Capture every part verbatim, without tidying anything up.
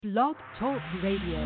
Blog Talk Radio.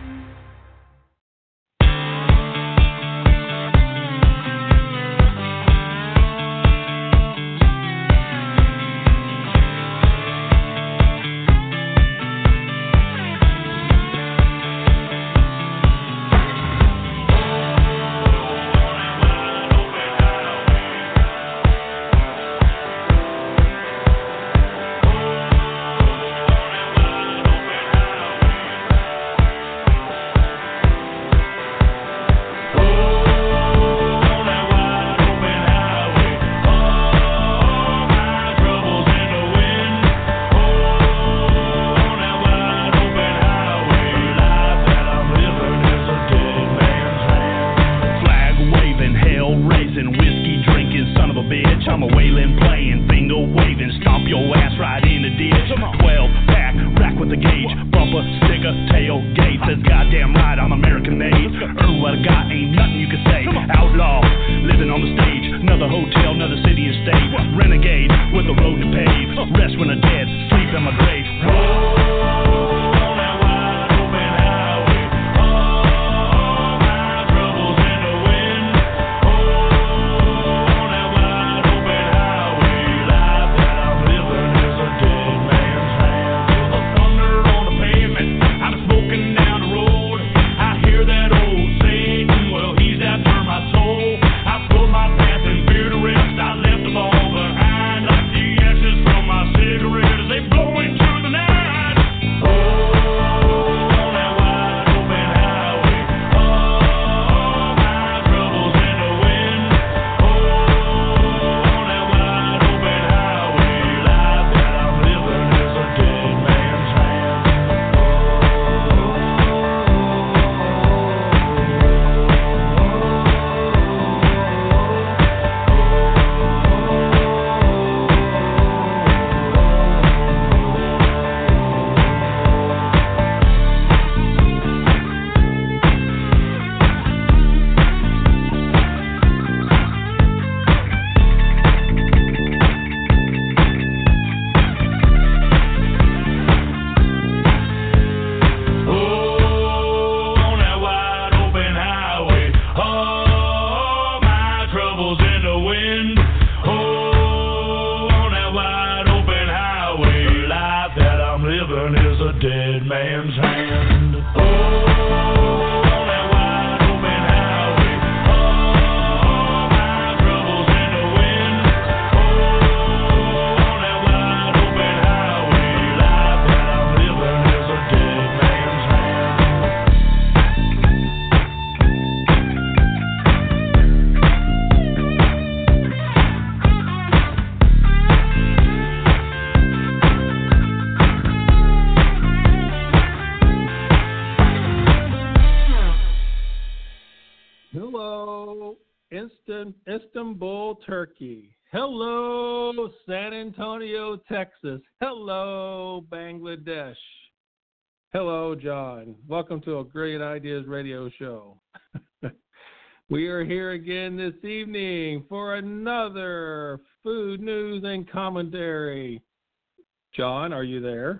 Istanbul, Turkey. Hello, San Antonio, Texas. Hello, Bangladesh. Hello, John. Welcome to a Great Ideas Radio Show. We are here again this evening for another food news and commentary. John, are you there?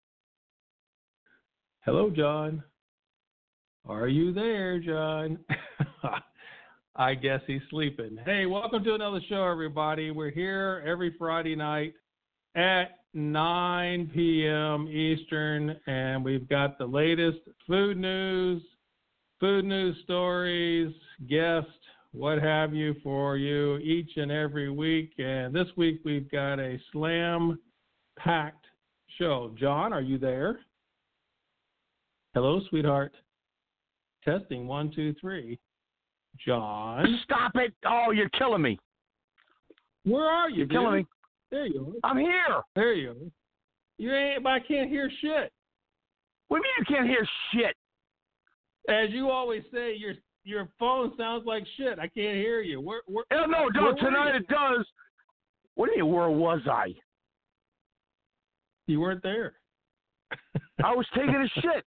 Hello, John. Are you there, John? I guess he's sleeping. Hey, welcome to another show, everybody. We're here every Friday night at nine p.m. Eastern, and we've got the latest food news, food news stories, guests, what have you for you each and every week. And this week we've got a slam-packed show. John, are you there? Hello, sweetheart. Testing, one, two, three. John. Stop it. Oh, you're killing me. Where are you, You're dude? killing me. There you are. I'm here. There you are. You ain't, but I can't hear shit. What do you mean you can't hear shit? As you always say, your your phone sounds like shit. I can't hear you. Where, where, Hell no, where no, tonight it does. What do you mean, where was I? You weren't there. I was taking a shit.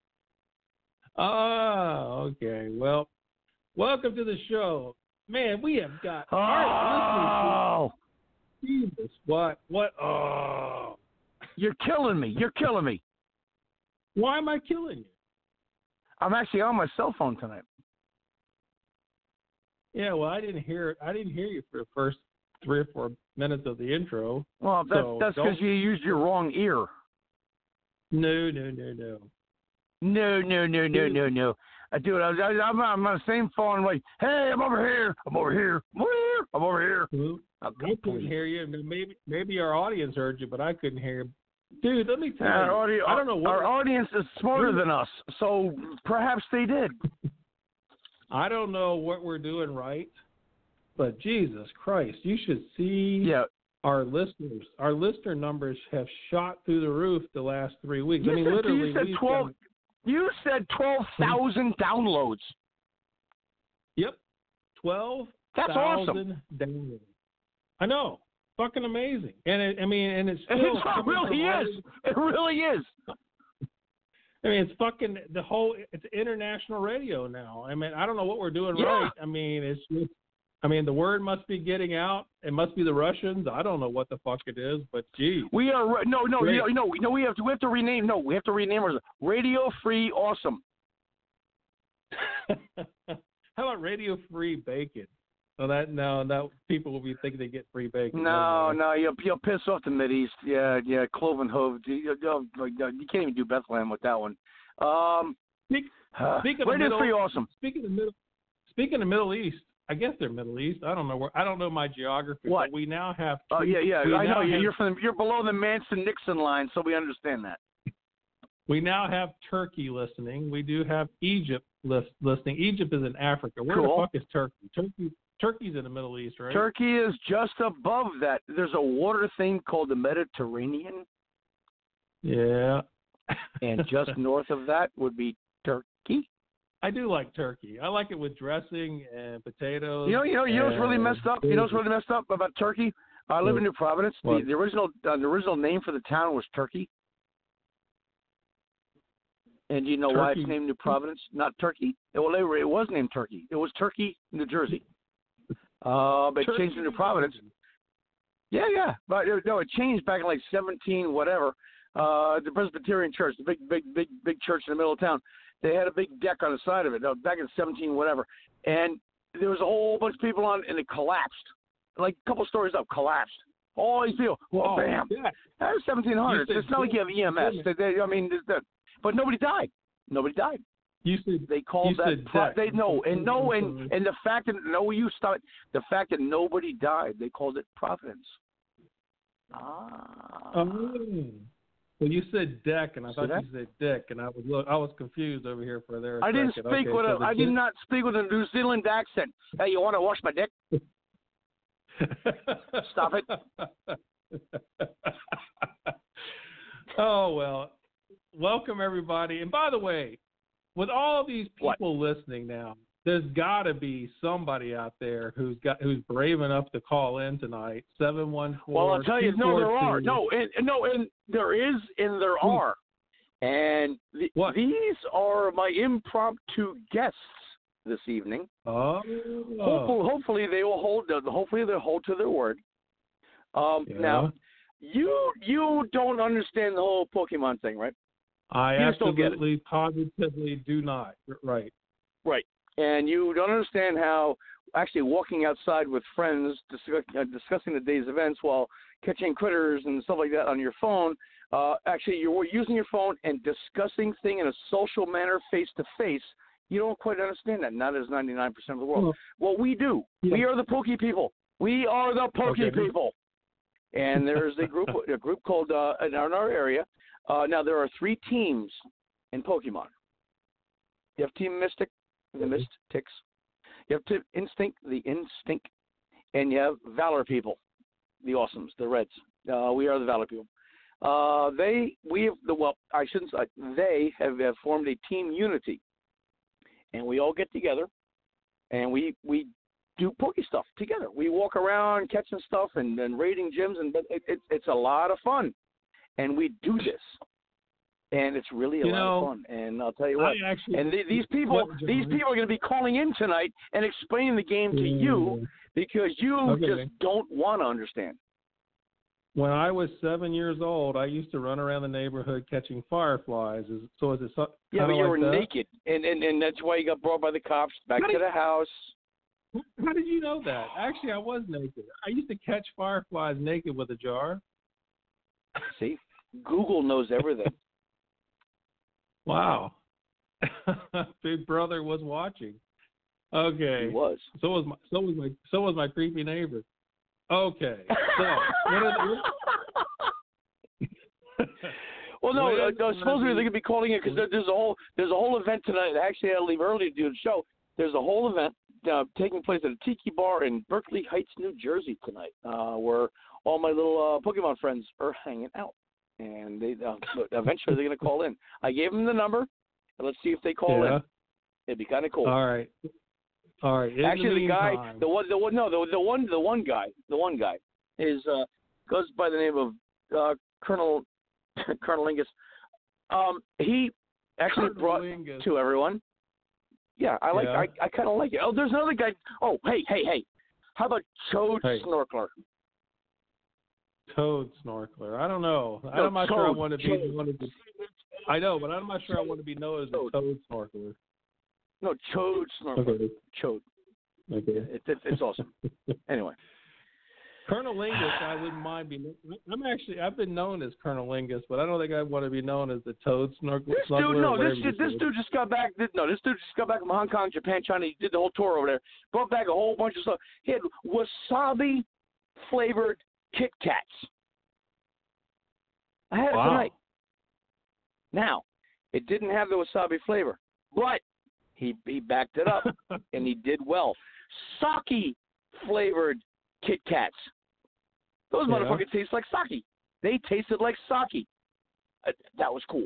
Oh, okay. Well, welcome to the show. Man, we have got Oh, Jesus, what? What? Oh. you're killing me. You're killing me. Why am I killing you? I'm actually on my cell phone tonight. Yeah, well, I didn't hear I didn't hear you for the first three or four minutes of the intro. Well, that's so that's because you used your wrong ear. No, no, no, no. No, no, no, no, no, no. Uh, dude, I, I, I'm, I'm on the same phone. I'm like, hey, I'm over here. I'm over here. I'm over here. I'm over here. Well, Oh, I couldn't hear you. Maybe maybe our audience heard you, but I couldn't hear you. Dude, let me tell Our, you. audio, I don't know what our audience is smarter than us, so perhaps they did. I don't know what we're doing right, but Jesus Christ, you should see Yeah. our listeners. Our listener numbers have shot through the roof the last three weeks. You I mean, said, literally, you said we've twelve. done- You said twelve thousand downloads. Yep, twelve That's awesome. thousand downloads. I know, fucking amazing. And it, I mean, and it's still It coming really from all is. It really is. I mean, it's fucking the whole. It's international radio now. I mean, I don't know what we're doing Yeah. right. I mean, it's. Just, I mean, the word must be getting out. It must be the Russians. I don't know what the fuck it is, but gee. We are no, no, Great. no, no, no. We have to. We have to rename. No, we have to rename ours. Radio Free Awesome. How about Radio Free Bacon? Oh, that no, that people will be thinking they get free bacon. No, Never mind. no, you'll you'll piss off the Mideast. Yeah, yeah, cloven hooved. You, you, you can't even do Bethlehem with that one. Um, Speak, uh, speaking of Radio middle, Free Awesome. Speaking of middle, speaking of Middle East, I guess they're Middle East. I don't know where. I don't know my geography. What? But we now have. Oh yeah, yeah. we I know now you. have- You're from. You're below the Manson-Nixon line, so we understand that. We now have Turkey listening. We do have Egypt list, listening. Egypt is in Africa. Where Cool. the fuck is Turkey? Turkey, Turkey's in the Middle East, right? Turkey is just above that. There's a water thing called the Mediterranean, Yeah. and just north of that would be Turkey. I do like turkey. I like it with dressing and potatoes. You know, you know, you know what's really and- messed up. You know what's really messed up about Turkey? I live in New Providence. The, What? the original, uh, the original name for the town was Turkey. And do you know why Turkey? it's named New Providence, not Turkey? Well, they were, it was named Turkey. It was Turkey, New Jersey. Uh, but it Turkey, changed to New Providence. Yeah, yeah. But it, no, it changed back in like seventeen whatever. Uh, the Presbyterian Church, the big, big, big, big church in the middle of town. They had a big deck on the side of it uh, back in seventeen whatever. And there was a whole bunch of people on, and it collapsed. Like a couple stories up, collapsed. All these people, well, Oh, bam. yeah. That was seventeen hundreds. You said It's not like you have E M S. They, they, I mean, there's that. But nobody died. Nobody died. You said They called You that. said Pro- deck. they no, and no, and and the fact that no, you stop. The fact that nobody died, they called it Providence. Ah. Oh. Well, you said deck, and I See thought that? you said dick, and I was look, I was confused over here for there. a I didn't second. speak Okay, with so a. the I did dick- not speak with a New Zealand accent. Hey, you want to wash my dick? Stop it. Oh, well, welcome everybody. And by the way, with all these What? people listening now, there's got to be somebody out there who's got who's brave enough to call in tonight. seven one four. Well, I'll tell you, no, there are. No, and, and no, and there is, and there Hmm. are. And the, What? these are my impromptu guests this evening. Oh. Hopefully, hopefully they will hold. Hopefully they'll hold to their word. Um, Yeah. Now, you you don't understand the whole Pokemon thing, right? I you just don't get it. absolutely, positively do not. Right. Right. And you don't understand how actually walking outside with friends, discuss, uh, discussing the day's events while catching critters and stuff like that on your phone. Uh, actually, you're using your phone and discussing things in a social manner, face to face. You don't quite understand that. Not as ninety-nine percent of the world. Well, we do. Yeah. We are the Poke people. We are the Poke Okay. people. And there's a group, a group called uh, in our in our area. Uh, now there are three teams in Pokemon. You have Team Mystic, the Mystics. You have Team Instinct, the Instinct, and you have Valor people, the Awesomes, the Reds. Uh, we are the Valor people. Uh, they, we have the well, I shouldn't say they have, have formed a team unity, and we all get together, and we we do Poke stuff together. We walk around catching stuff and, and raiding gyms, and it, it, it's a lot of fun, and we do this, and it's really a You lot know, of fun. And I'll tell you what, I actually, and th- these people, What, these John? people are going to be calling in tonight and explaining the game to you because you Okay. just don't want to understand. when I was seven years old, I used to run around the neighborhood catching fireflies. Is, so is it so, Yeah, but you like were that? naked, and, and and that's why you got brought by the cops back How to did- the house. How did you know that? Actually, I was naked. I used to catch fireflies naked with a jar. See, Google knows everything. Wow. Big brother was watching. Okay. He was. So was my so was my so was my creepy neighbor. Okay. So what are the, Well, no, When- uh, no when supposedly the- they're gonna be calling it because there, there's a whole there's a whole event tonight. Actually, I had to leave early to do the show. There's a whole event uh, taking place at a tiki bar in Berkeley Heights, New Jersey tonight, uh, where all my little uh, Pokemon friends are hanging out, and they uh, eventually they're gonna call in. I gave them the number, and let's see if they call yeah. in. It'd be kind of cool. All right. All right. In Actually, the, the guy, meantime, the one, the one, no, the the one, the one guy, the one guy is uh, goes by the name of uh, Colonel Colonel Lingus. Um, he actually Colonel brought Lingus. to everyone. Yeah, I like. Yeah. I, I kind of like it. Oh, there's another guy. Oh, hey, hey, hey. How about Chode Hey. Snorkler? Toad snorkeler. I don't know. No, I'm not sure I toad, want to be. toad. Want to be I know, but I'm not sure I want to be known as a Toad. toad snorkeler. No, Chode Snorkler. Okay. Chode. Okay. It, it, it's awesome. Anyway. Colonel Lingus, I wouldn't mind being. I'm actually, I've been known as Colonel Lingus, but I don't think I want to be known as the Toad Snorkler. This dude, no, this dude, this dude just got back. No, this dude just got back from Hong Kong, Japan, China. He did the whole tour over there. Brought back a whole bunch of stuff. He had wasabi flavored Kit Kats. I had it Wow. tonight. Now, it didn't have the wasabi flavor, but he he backed it up and he did well. Sake flavored Kit Kats. Those Yeah. motherfuckers taste like sake. They tasted like sake. Uh, that was cool.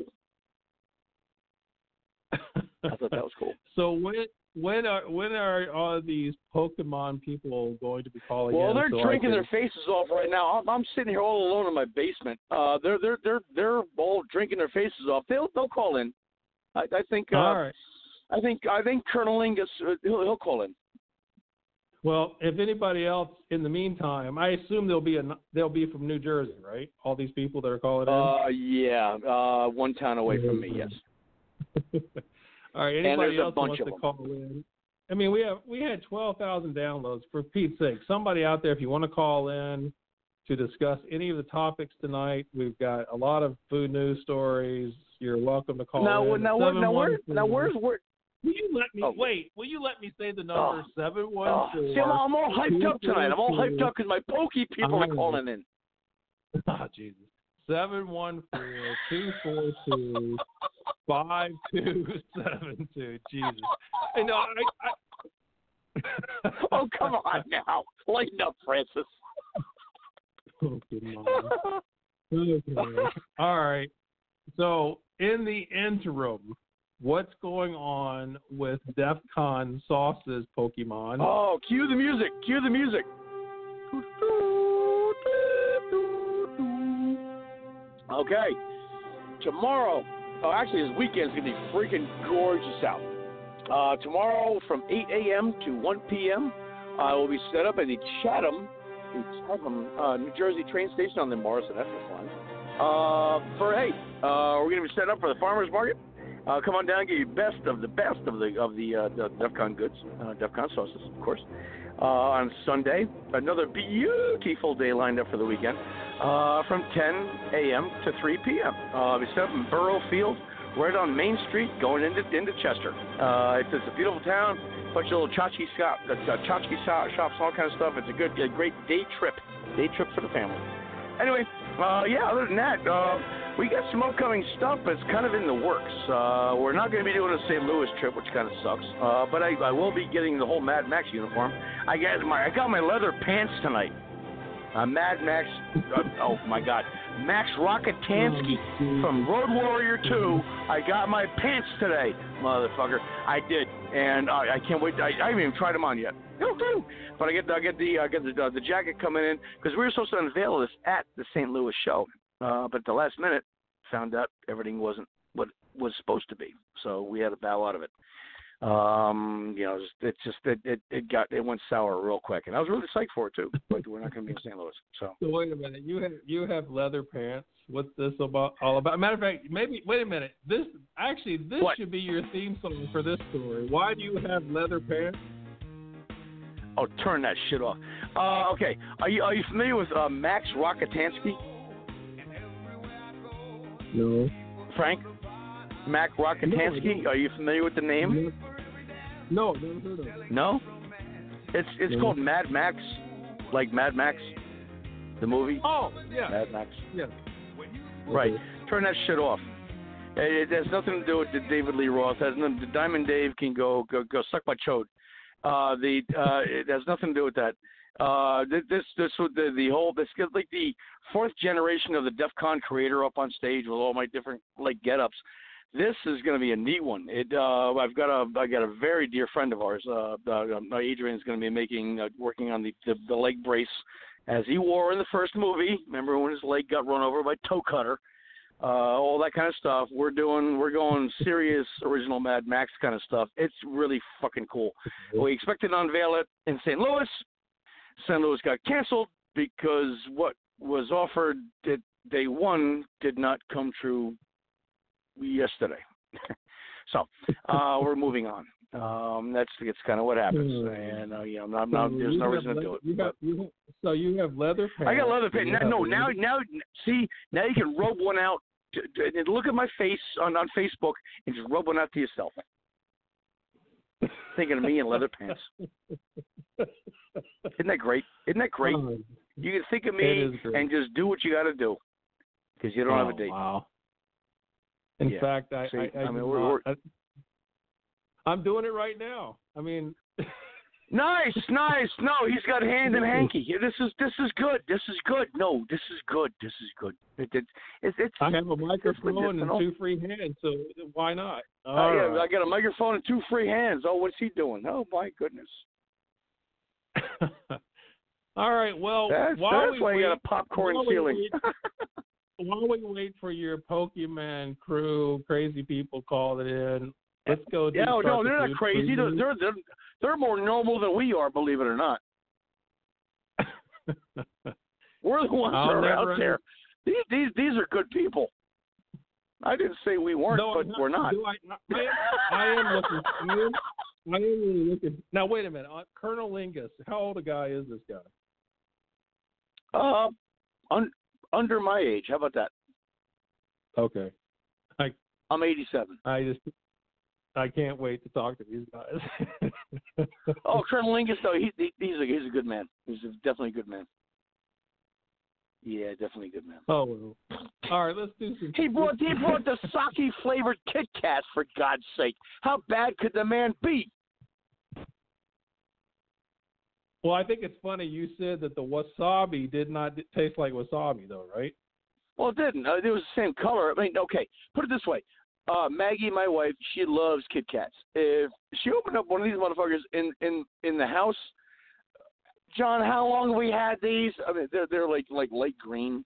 I thought that was cool. So when when are when are all these Pokemon people going to be calling Well, in? they're so I drinking can- their faces off right now. I'm, I'm sitting here all alone in my basement. Uh, they're they're they're they're all drinking their faces off. They'll they'll call in. I, I think. Uh, All right. I think I think Colonel Lingus uh, he'll he'll call in. Well, if anybody else in the meantime, I assume they'll be a, they'll be from New Jersey, right? All these people that are calling in. Uh, yeah, uh, one town away from me. Yes. All right. And Anybody there's a else bunch wants of to them. call in? I mean, we have we had twelve thousand downloads. For Pete's sake, somebody out there, if you want to call in to discuss any of the topics tonight, we've got a lot of food news stories. You're welcome to call Now, in. now, where, now, where, now, seven one four where's where? Will you let me Oh. wait? Will you let me say the number Oh. seven one Oh, four? see, I'm, I'm all hyped up tonight. I'm all hyped up because my pokey people are Oh. calling in. Oh, Jesus. Seven one four two four two five two seven two. Jesus. You know, I, I Oh, come on now, lighten up, Francis. Pokemon. Okay. All right. So in the interim, what's going on with DEF CON Sauce's Pokemon? Oh, cue the music. Cue the music. Okay. Tomorrow, oh, actually, this weekend's going to be freaking gorgeous out. Uh, tomorrow from eight a.m. to one p.m., I will be set up at the Chatham, the Chatham, uh, New Jersey train station on the Morrison Essex line. Uh, for, hey, uh, we're going to be set up for the farmer's market. Uh, come on down and get your best of the best of the of the, uh, the DEF CON goods, uh, DEF CON sauces, of course. Uh, on Sunday, another beautiful day lined up for the weekend, uh, from ten a.m. to three p.m. Uh, we set up in Borough Field, right on Main Street, going into into Chester. Uh, it's, it's a beautiful town, bunch of little tchotchke shop, uh, tchotchke shops, all kind of stuff. It's a good, a great day trip, day trip for the family. Anyway, uh, yeah. Other than that, uh, we got some upcoming stuff, but it's kind of in the works. Uh, we're not going to be doing a Saint Louis trip, which kind of sucks. Uh, but I, I will be getting the whole Mad Max uniform. I got my, I got my leather pants tonight. Uh, Mad Max. Uh, oh my God, Max Rockatansky from Road Warrior two. I got my pants today, motherfucker. I did, and uh, I can't wait. I, I haven't even tried them on yet. But I get I get the I get the uh, the jacket coming in because we were supposed to unveil this at the Saint Louis show, uh, but at the last minute found out everything wasn't what it was supposed to be, so we had to bow out of it. Um, you know, it's, it's just it, it it got it went sour real quick, and I was really psyched for it too. But we're not going to be in Saint Louis, so. So wait a minute. You have you have leather pants. What's this about? All about? Matter of fact, maybe wait a minute. This actually this What? should be your theme song for this story. Why do you have leather pants? Oh, turn that shit off. Uh, okay, are you are you familiar with uh, Max Rockatansky? No. Frank? Mac Rockatansky? No, Are you familiar with the name? No, never heard of it. No? It's it's No. called Mad Max, like Mad Max, the movie. Oh, yeah. Mad Max. Yeah. Right. Okay. Turn that shit off. It, it has nothing to do with the David Lee Roth. It has nothing, the Diamond Dave can go go go suck my chode. Uh, the uh, it has nothing to do with that. Uh, this this this the the whole this like the fourth generation of the DEF CON creator up on stage with all my different like get-ups. This is going to be a neat one. It uh, I've got a I got a very dear friend of ours. Uh, uh, Adrian's going to be making uh, working on the, the the leg brace as he wore in the first movie. Remember when his leg got run over by Toe Cutter? Uh, all that kind of stuff. We're doing, we're going serious original Mad Max kind of stuff. It's really fucking cool. We expected to unveil it in Saint Louis. Saint Louis got canceled because what was offered at day one did not come true yesterday. so uh, we're moving on. Um, that's it's kind of what happens, and uh, you know, I'm not, So there's you no have reason leather, to do it. You have, you have, so you have leather pants. I got leather pants. You No, have no, now, leather- now, see, now you can rub one out. To, to, and look at my face on, on Facebook and just rub one out to yourself. Thinking of me in leather pants. Isn't that great? Isn't that great? Oh, You can think of it me is great. and just do what you got to do because you don't oh, have a date. Wow. In Yeah. fact, I, See, I, I, I mean, do we're- not- we're- I, I'm doing it right now. I mean, Nice, nice. No, he's got hand and hanky. Yeah, This is this is good. This is good. No, this is good. This is good. It, it, it, it's. I have a microphone and medicinal. two free hands, so why not? Uh, All yeah, right. I got a microphone and two free hands. Oh, what's he doing? Oh my goodness. All right. Well, That's, while that's we why wait, you got a popcorn while we ceiling. wait- while we wait for your Pokemon crew, crazy people calling in, let's go. Do Yeah, no, start the they're not food crazy. They're, preview. they're they're they're more normal than we are, believe it or not. We're the ones I'll that are never out there. These these these are good people. I didn't say we weren't, No, but I'm not- we're not. do I, I, am, I am looking. I am, I am really looking. Now, wait a minute. Uh, Colonel Lingus, how old a guy is this guy? Uh, un, under my age. How about that? Okay. I'm eighty-seven. I just, I can't wait to talk to these guys. Oh, Colonel Lingus, though, he, he, he's a he's a good man. He's a, definitely a good man. Yeah, definitely a good man. Oh, well. All right, let's do some. He brought he brought the sake flavored Kit Kats, for God's sake. How bad could the man be? Well, I think it's funny you said that the wasabi did not d- taste like wasabi, though, right? Well, it didn't. Uh, it was the same color. I mean, okay, put it this way. Uh, Maggie, my wife, she loves Kit Kats. If she opened up one of these motherfuckers in, in, in the house, John, how long have we had these? I mean, they're they're like like light green.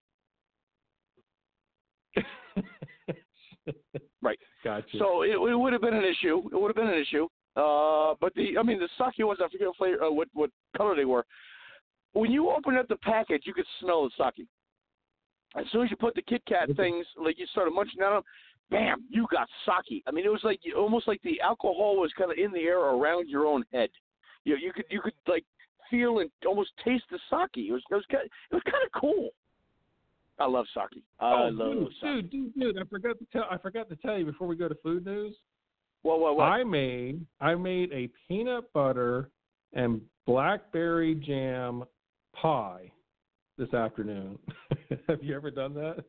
Right. Gotcha. So it, it would have been an issue. It would have been an issue. Uh, but the I mean the sake was I forget what flavor, uh, what what color they were. When you opened up the package, you could smell the sake. As soon as you put the Kit Kat things, like you started munching on them, bam, you got sake. I mean, it was like almost like the alcohol was kind of in the air around your own head. You know, you could you could like feel and almost taste the sake. It was it was kind of, it was kind of cool. I love sake. I oh, love dude, sake. dude, dude, dude! I forgot to tell. I forgot to tell you before we go to food news. What what what? I made I made a peanut butter and blackberry jam pie this afternoon. Have you ever done that?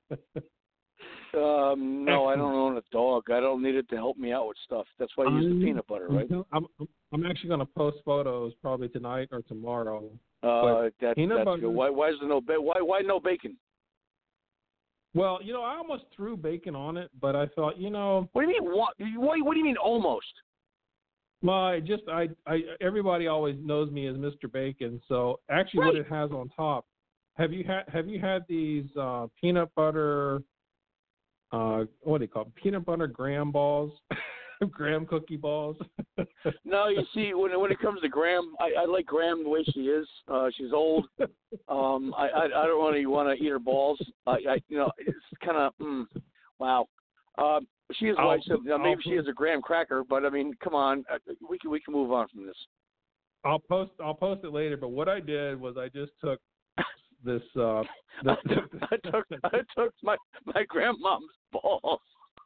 Um, no, I Excellent. don't own a dog. I don't need it to help me out with stuff. That's why I use the I'm- peanut butter, right? I'm, I'm actually going to post photos probably tonight or tomorrow. Uh, that, peanut that's butter- good. Why, why is there no ba- why why no bacon? Well, you know, I almost threw bacon on it, but I thought, you know, What do you mean? What? What, what do you mean almost? well, I just I I everybody always knows me as Mister Bacon. So actually, what Right. it has on top. Have you had Have you had these uh, peanut butter? Uh, what do you call them? Peanut butter graham balls? graham cookie balls. No, you see, when when it comes to Graham, I, I like Graham the way she is. Uh, she's old. Um, I, I I don't really want to eat her balls. I, I you know it's kind of mm, wow. Um, she is white, so you know, maybe she is a graham cracker. But I mean, come on, we can we can move on from this. I'll post I'll post it later. But what I did was I just took this. Uh, this I, took, I took I took my my grandmom's balls.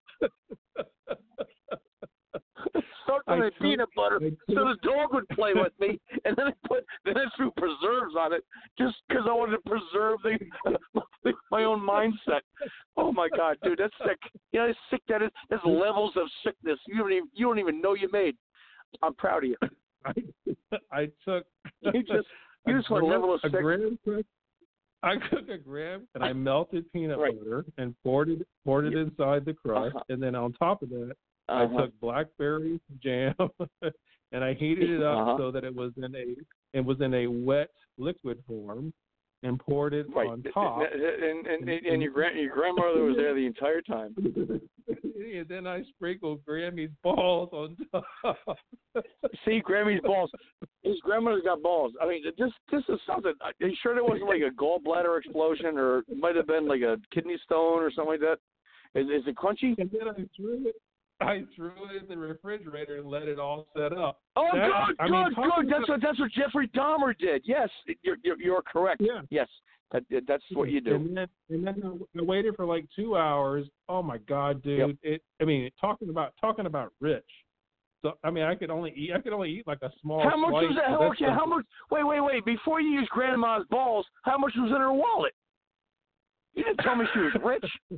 Soaked them in peanut butter so the dog would play with me, and then I put then I threw preserves on it just because I wanted to preserve the, my own mindset. Oh my God, dude, that's sick. You know, how sick that is. There's levels of sickness you don't even you don't even know you made. I'm proud of you. I, I took you just you just went level of sick. Graham, I took a graham and I melted peanut right. butter and poured it poured it inside the crust, uh-huh. and then on top of that. Uh-huh. I took blackberry jam and I heated it up uh-huh. so that it was in a it was in a wet liquid form and poured it right. on top. And and, and, and your grand your grandmother was there the entire time. And then I sprinkled Grammy's balls on top. See, Grammy's balls. His grandmother's got balls. I mean, this this is something. Are you sure there wasn't like a gallbladder explosion, or it might have been like a kidney stone or something like that? Is is it crunchy? And then I threw it. I threw it in the refrigerator and let it all set up. Oh, that, good, I good, mean, good. That's what that's what Jeffrey Dahmer did. Yes, you're you're, you're correct. Yeah. Yes, that, that's what you do. And then and then I waited for like two hours. Oh my God, dude! Yep. It. I mean, talking about talking about rich. So I mean, I could only eat. I could only eat like a small. How much slice was that? of Okay, how much? Wait, wait, wait. Before you use Grandma's balls, how much was in her wallet? You didn't tell me she was rich.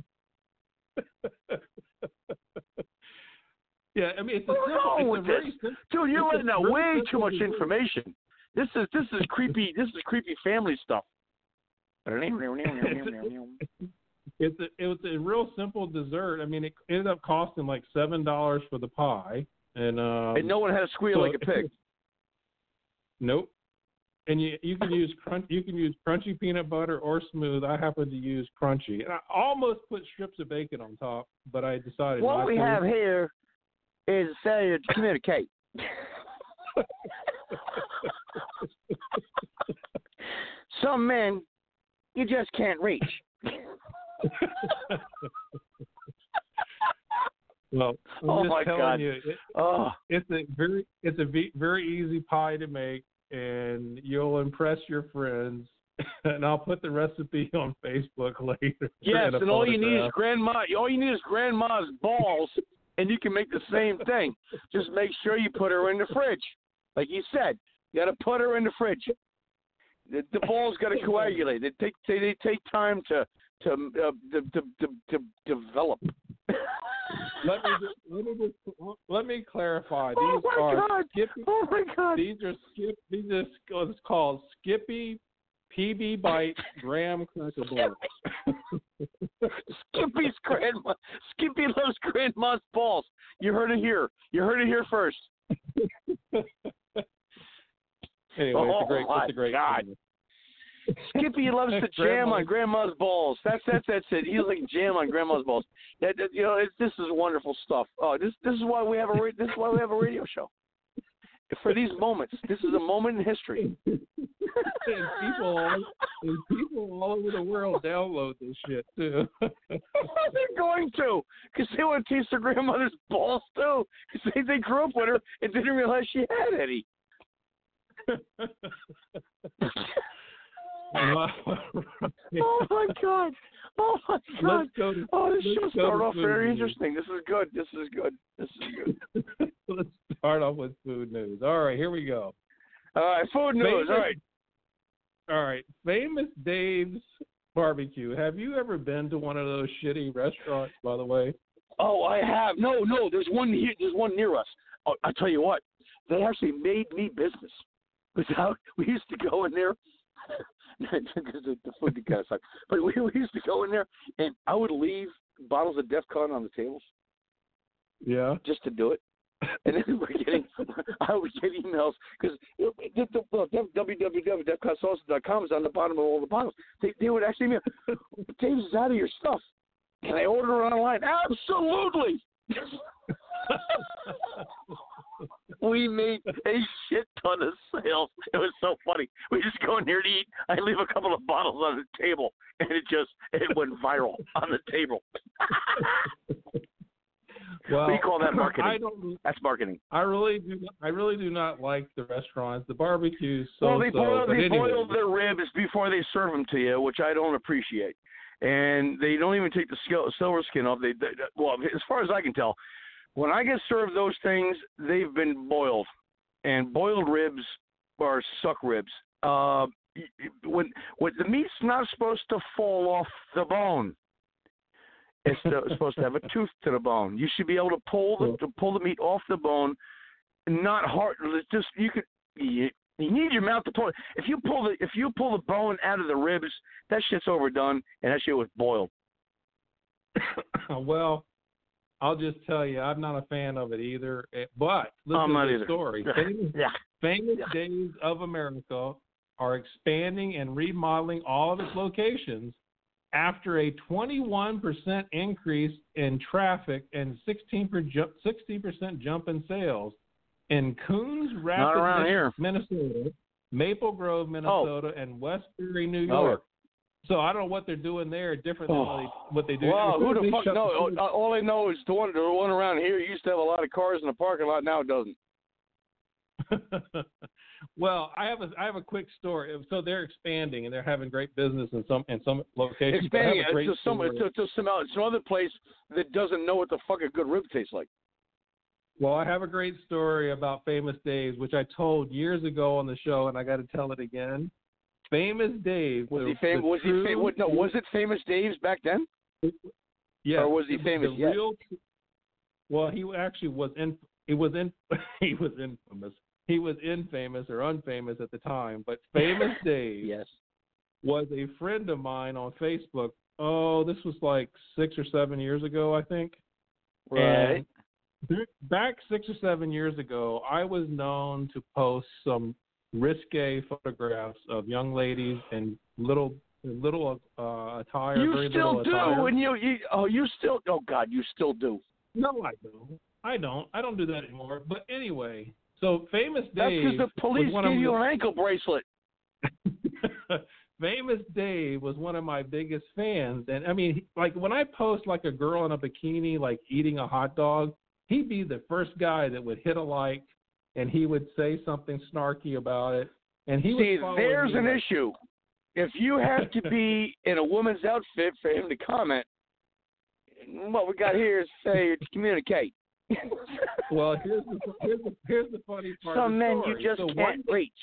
Yeah, I mean, it's a simple, it's a very simple, dude. You're letting out way too much dessert. information. This is this is creepy. This is creepy family stuff. It's a, it was a real simple dessert. I mean, it ended up costing like seven dollars for the pie, and um, and no one had to squeal so, like a pig. Nope. And you you can use crunch you can use crunchy peanut butter or smooth. I happen to use crunchy, and I almost put strips of bacon on top, but I decided what not we to. have here is a failure to communicate. Some men you just can't reach. Well, I'm oh just my telling God. you, it, oh. it's a very it's a v- very easy pie to make, and you'll impress your friends. And I'll put the recipe on Facebook later. Yes, and all you need is grandma. All you need is grandma's balls, and you can make the same thing. Just make sure you put her in the fridge, like you said. You got to put her in the fridge. The, the balls got to coagulate. They take they, they take time to to uh, to, to, to, to develop. Let me just, let me just, let me clarify. These oh my are God! Skippy, oh my God! These are skip. These are what's called Skippy P B Bite Graham Cracker Balls. Skippy's grandma. Skippy loves grandma's balls. You heard it here. You heard it here first. Anyway, oh it's a great. My it's a great. God. Thing. Skippy loves to jam on grandma's balls. That's that's that's it. He like jam on grandma's balls. That, that, you know, it's, this is wonderful stuff. Oh, this this is why we have a this is why we have a radio show. For these moments, this is a moment in history. and people, all, and people all over the world download this shit too. They're going to, because they want to taste their grandmother's balls too. Because they they grew up with her and didn't realize she had any. Oh my God! Oh my God! Let's go to, oh, this show started off very news. interesting. This is good. This is good. This is good. Let's start off with food news. All right, here we go. All right, food news. Famous, all right. All right, Famous Dave's Barbecue. Have you ever been to one of those shitty restaurants? By the way. Oh, I have. No, no. There's one here. There's one near us. Oh, I tell you what. They actually made me business. Without we used to go in there. Because the, the food kind of sucked. But we, we used to go in there, and I would leave bottles of DEFCON on the tables. Yeah. Just to do it. And then we're getting, I would get emails because the, the, well, w w w dot defcon sauces dot com is on the bottom of all the bottles. They, they would actually email, Dave's is out of your stuff. Can I order it online? Absolutely. we made a shit ton of sales. It was so funny. We just go in there to eat. I leave a couple of bottles on the table, and it just it went viral on the table. Well, we call that marketing. I don't, That's marketing. I really do. I really do not like the restaurants. The barbecues. So well, they boil, so, they anyway. boil their ribs before they serve them to you, which I don't appreciate. And they don't even take the sk- silver skin off. They, they well, as far as I can tell, when I get served those things, they've been boiled, and boiled ribs are suck ribs. Uh, when when the meat's not supposed to fall off the bone. It's supposed to have a tooth to the bone. You should be able to pull the to pull the meat off the bone, not hard. Just you could. You, you need your mouth to pull it. If you pull the if you pull the bone out of the ribs, that shit's overdone, and that shit was boiled. Well, I'll just tell you, I'm not a fan of it either. But listen I'm not to the either. story. Famous, yeah. famous Yeah. Days of America are expanding and remodeling all of its locations after a twenty-one percent increase in traffic and sixteen percent jump in sales in Coons Rapids, around here. Minnesota, Maple Grove, Minnesota, oh. and Westbury, New Oh. York. So I don't know what they're doing there different than Oh. what they do. Well, who the They fuck shut knows? the- All I know is the one, the one around here used to have a lot of cars in the parking lot. Now it doesn't. Well, I have a I have a quick story. So they're expanding and they're having great business in some in some locations. Expanding I have a great to some story. to, to some some other place that doesn't know what the fuck a good rib tastes like. Well, I have a great story about Famous Dave's, which I told years ago on the show, and I got to tell it again. Famous Dave Was the, he famous? the Was true, he famous? No, was it Famous Dave's back then? Yeah. Or was he the, famous the yet? Real, well, he actually was in. He was in. He was infamous. He was infamous or unfamous at the time, but Famous Dave Yes. was a friend of mine on Facebook. Oh, this was like six or seven years ago, I think. Right. And back six or seven years ago, I was known to post some risque photographs of young ladies in little little uh, attire. You very still little do, attire. and you, you oh you still oh God, you still do. No, I don't. I don't. I don't do that anymore. But anyway, so Famous That's Dave. because the police was one gave of you the- an ankle bracelet. Famous Dave was one of my biggest fans, and I mean, like when I post like a girl in a bikini, like eating a hot dog, he'd be the first guy that would hit a like, and he would say something snarky about it, and he See, was following there's me, an like, issue. If you have to be in a woman's outfit for him to comment, what we got here is failure to communicate. Well, here's the here's the, here's the funny part. Some of the men story. you just so can't one, reach.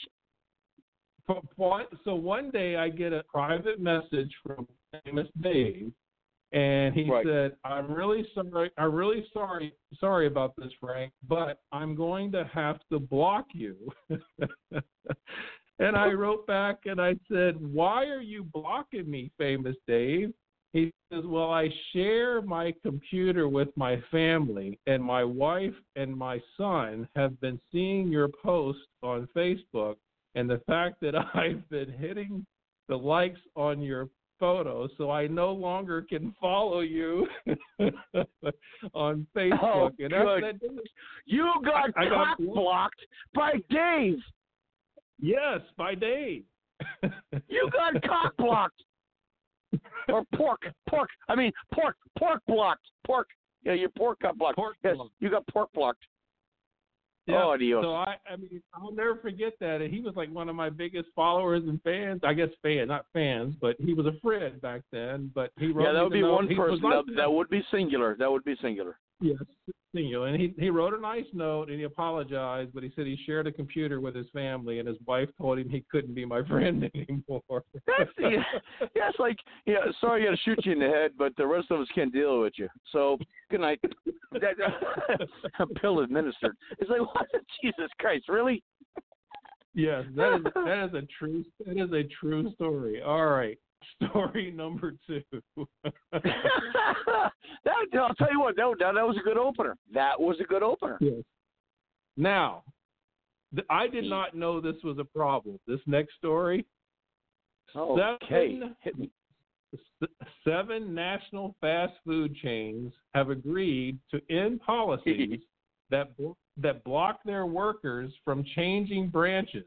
So one day I get a private message from Famous Dave, and he Right. said, "I'm really sorry. I'm really sorry. Sorry about this, Frank, but I'm going to have to block you." And I wrote back and I said, "Why are you blocking me, Famous Dave?" He says, "Well, I share my computer with my family, and my wife and my son have been seeing your post on Facebook, and the fact that I've been hitting the likes on your photos, so I no longer can follow you on Facebook." Oh, and good. that's that. You got I- I got cock blocked by Dave. Yes, by Dave. You got cock blocked. Or pork, pork. I mean, pork, pork blocked. Pork. Yeah, your pork got blocked. Pork yes, blocked. you got pork blocked. Yeah, Oh, Dios. so I, I mean, I'll never forget that. And he was like one of my biggest followers and fans. I guess fan, not fans, but he was a friend back then. But he wrote Yeah, that me would the be note. one He was person. nice That, that would be singular. That would be singular. Yes, singular. And he he wrote a nice note and he apologized, but he said he shared a computer with his family and his wife told him he couldn't be my friend anymore. That's yeah, yeah, it's like yeah. Sorry, I got to shoot you in the head, but the rest of us can't deal with you. So good night. Pill administered. It's like what? Jesus Christ, really? Yes, that is that is a true that is a true story. All right, story number two. that, I'll tell you what. That, that that was a good opener. That was a good opener. Yes. Now, th- I did not know this was a problem. This next story. Okay. Seven, Hit me. s- seven national fast food chains have agreed to end policies that bl- that block their workers from changing branches.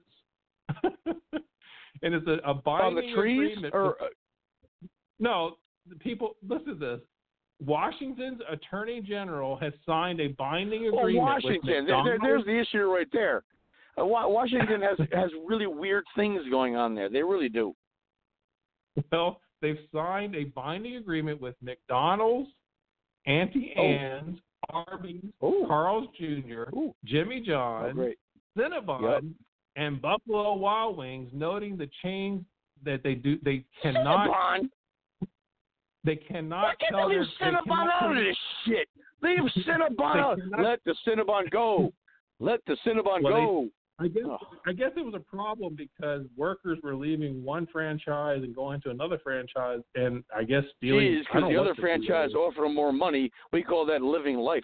And it's a, a binding on the trees agreement. or No, the people, listen to this. Washington's Attorney General has signed a binding well, agreement Washington. with There, McDonald's. there's the issue right there. Uh, Washington has has really weird things going on there. They really do. Well, they've signed a binding agreement with McDonald's, Auntie Oh. Anne's, Arby's, Ooh. Carl's Junior, Ooh. Jimmy Oh, John's, great. Cinnabon, Yep. and Buffalo Wild Wings, noting the change that they do they cannot Cinnabon. they cannot Why can't tell they their leave they Cinnabon cannot out of tell- this shit? Leave Cinnabon They out. cannot- Let the Cinnabon go. Let the Cinnabon Well, they- go. I guess Oh. I guess it was a problem because workers were leaving one franchise and going to another franchise, and I guess stealing. Jeez, I because don't the know other what franchise deal is. offered them more money. We call that living life.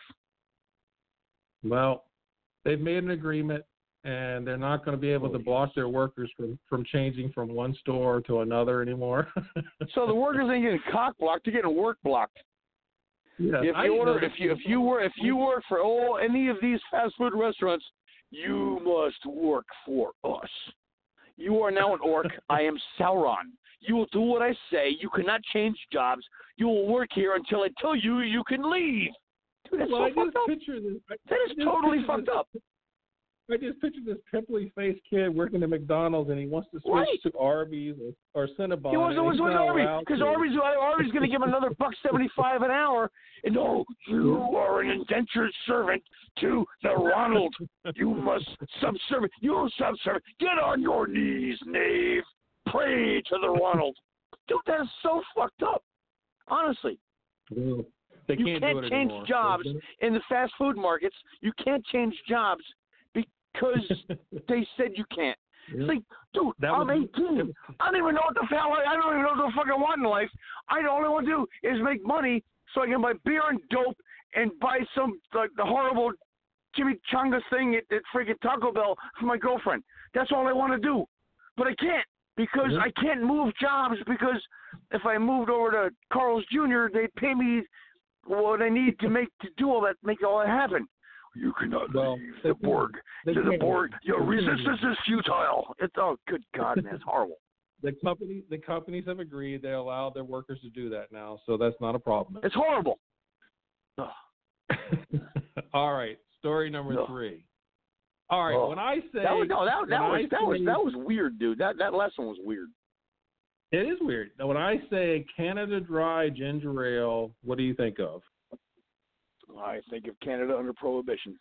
Well, they've made an agreement, and they're not going to be able to block their workers from, from changing from one store to another anymore. So the workers ain't getting cock blocked; they're getting work blocked. Yeah, If I you didn't order, know if you if you were if you work for all any of these fast food restaurants, you must work for us. You are now an orc. I am Sauron. You will do what I say. You cannot change jobs. You will work here until I tell you you can leave. Dude, that's well, so I fucked just up. picture this. I, That I is just totally picture fucked this, up. I just picture this pimply-faced kid working at McDonald's, and he wants to switch Right. to Arby's or, or Cinnabon. He wants to and always he's win not Arby's allowed because to. Arby's Arby's going to give him another buck seventy-five an hour. And no, you are an indentured servant to the Ronald. You must subservient. You subservient. Get on your knees, knave. Pray to the Ronald. Dude, that is so fucked up. Honestly, Well, they you can't, can't do it change anymore. jobs in the fast food markets. You can't change jobs because they said you can't. It's like, dude, That I'm was- eighteen. I don't even know what the hell I, I don't even know what the fuck I want in life. I all I want to do is make money so I can buy beer and dope and buy some like the horrible chimichanga thing at, at freaking Taco Bell for my girlfriend. That's all I want to do, but I can't because Mhm. I can't move jobs because if I moved over to Carl's Junior, they'd pay me what I need to make to do all that, make all that happen. You cannot Well, leave they the can't. Borg. They To the can't. Borg, your They can't. resistance is futile. It's oh, good God, man, it's horrible. The company, the companies have agreed they allow their workers to do that now, so that's not a problem. It's horrible. Ugh. All right, story number No. three. All right, Oh. when I say That was no, that, that when was I that was say- that was weird, dude. That that lesson was weird. It is weird. Now, when I say Canada Dry ginger ale, what do you think of? I think of Canada under prohibition.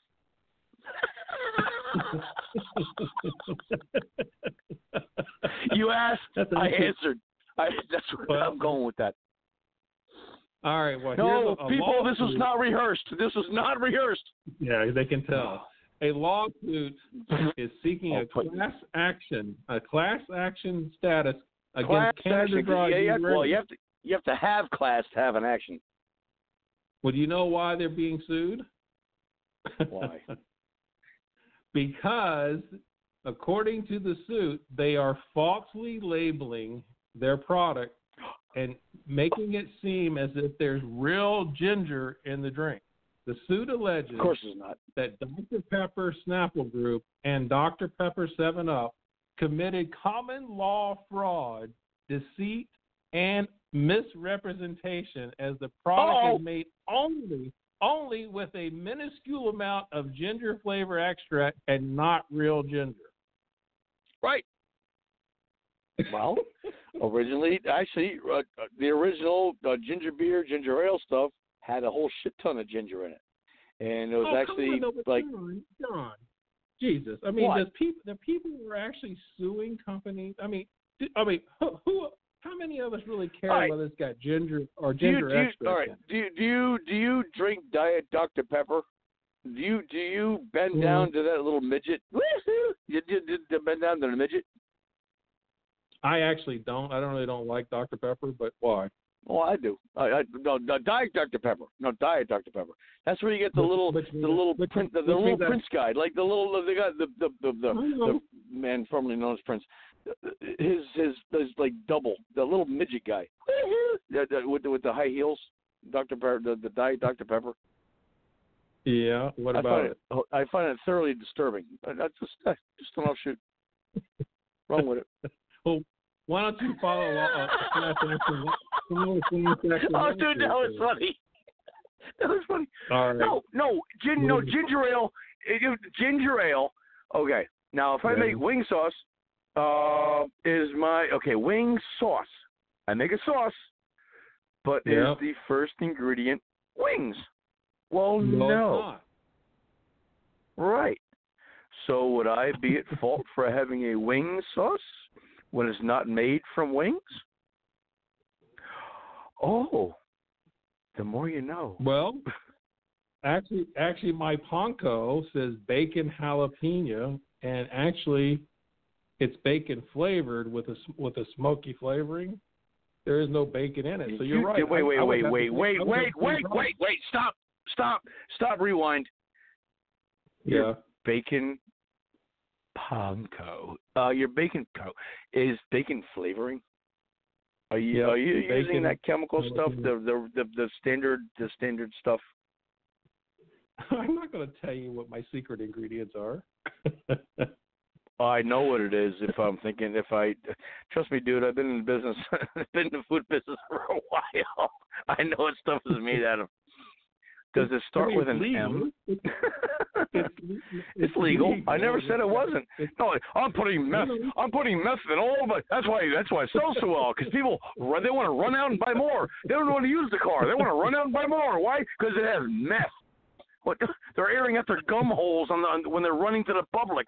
You asked, That's I interesting. answered. I, that's where Well, I'm going with that. All right, well, No, here's a, a people, this was lawsuit. not rehearsed. This was not rehearsed. Yeah, they can tell. A lawsuit is seeking Oh, a put- class action, a class action status against Class Canada action. 'cause Dry Yeah, you have, ginger well, ale. you have to you have to have class to have an action. Well, do you know why they're being sued? Why? Because, according to the suit, they are falsely labeling their product and making it seem as if there's real ginger in the drink. The suit alleges Of course, it's not. that Doctor Pepper Snapple Group and Doctor Pepper seven up committed common law fraud, deceit, and misrepresentation as the product Uh-oh. is made only only with a minuscule amount of ginger flavor extract and not real ginger. Right. Well, originally, actually, uh, uh, the original uh, ginger beer, ginger ale stuff had a whole shit ton of ginger in it, and it was oh, actually come on, no, but like, John, John, Jesus. I mean, What? does people the people who are actually suing companies? I mean, do, I mean, who, who? How many of us really care All right. whether it's got ginger or do you, ginger do you, extract? all right, in it? do you, do you do you drink Diet Doctor Pepper? Do you do you bend Mhm. down to that little midget? Woohoo! You did you, you bend down to the midget? I actually don't. I don't really don't like Doctor Pepper, but why? Oh, I do. I, I no, no Diet Doctor Pepper. No Diet Doctor Pepper. That's where you get the Which- little which the means- little which- print the, which the little means that- Prince guy, like the little the guy the the the, the, I know. the man formerly known as Prince. His his his like double the little midget guy. Woohoo! The- the- with the, with the high heels. Doctor Pepper, the, the Diet Doctor Pepper. Yeah. What I about find it? it? I find it thoroughly disturbing. That's just that's just an offshoot. Wrong with it. Well, why don't you follow uh, uh, Flash Action? follow Flash Action Oh, dude, that was Wednesday? funny. That was funny. All right. No, no, gin, no ginger ale. It, ginger ale. Okay. Now, if I Yeah. make wing sauce, uh, is my okay wing sauce? I make a sauce, but Yeah. is the first ingredient wings? Well, No, no. it's not. Right. So would I be at fault for having a wing sauce when it's not made from wings? Oh, the more you know. Well, actually, actually, my panko says bacon jalapeno, and actually, it's bacon flavored with a with a smoky flavoring. There is no bacon in it, so you're You- right. Wait, I- wait, I would wait, have wait, to- wait, I would have wait, to wait, think wait, wait. Stop, stop, stop. Rewind. Yeah. Your bacon panko. Uh, your bacon co is bacon flavoring. Are you Yep, are you using bacon that chemical stuff? jalapeno. The the the, the standard the standard stuff. I'm not going to tell you what my secret ingredients are. I know what it is. If I'm thinking, if I trust me, dude, I've been in the business, I've been in the food business for a while. I know what stuff is made out of. Does it start I mean, with it's an legal. M? It's, it's, It's legal. I never said it wasn't. It's- No, I'm putting meth. I'm putting meth in all of it. That's why. That's why it sells so well. Because people run, they want to run out and buy more. They don't want to use the car. They want to run out and buy more. Why? Because it has meth. What? They're airing out their gum holes on the on, when they're running to the Publix.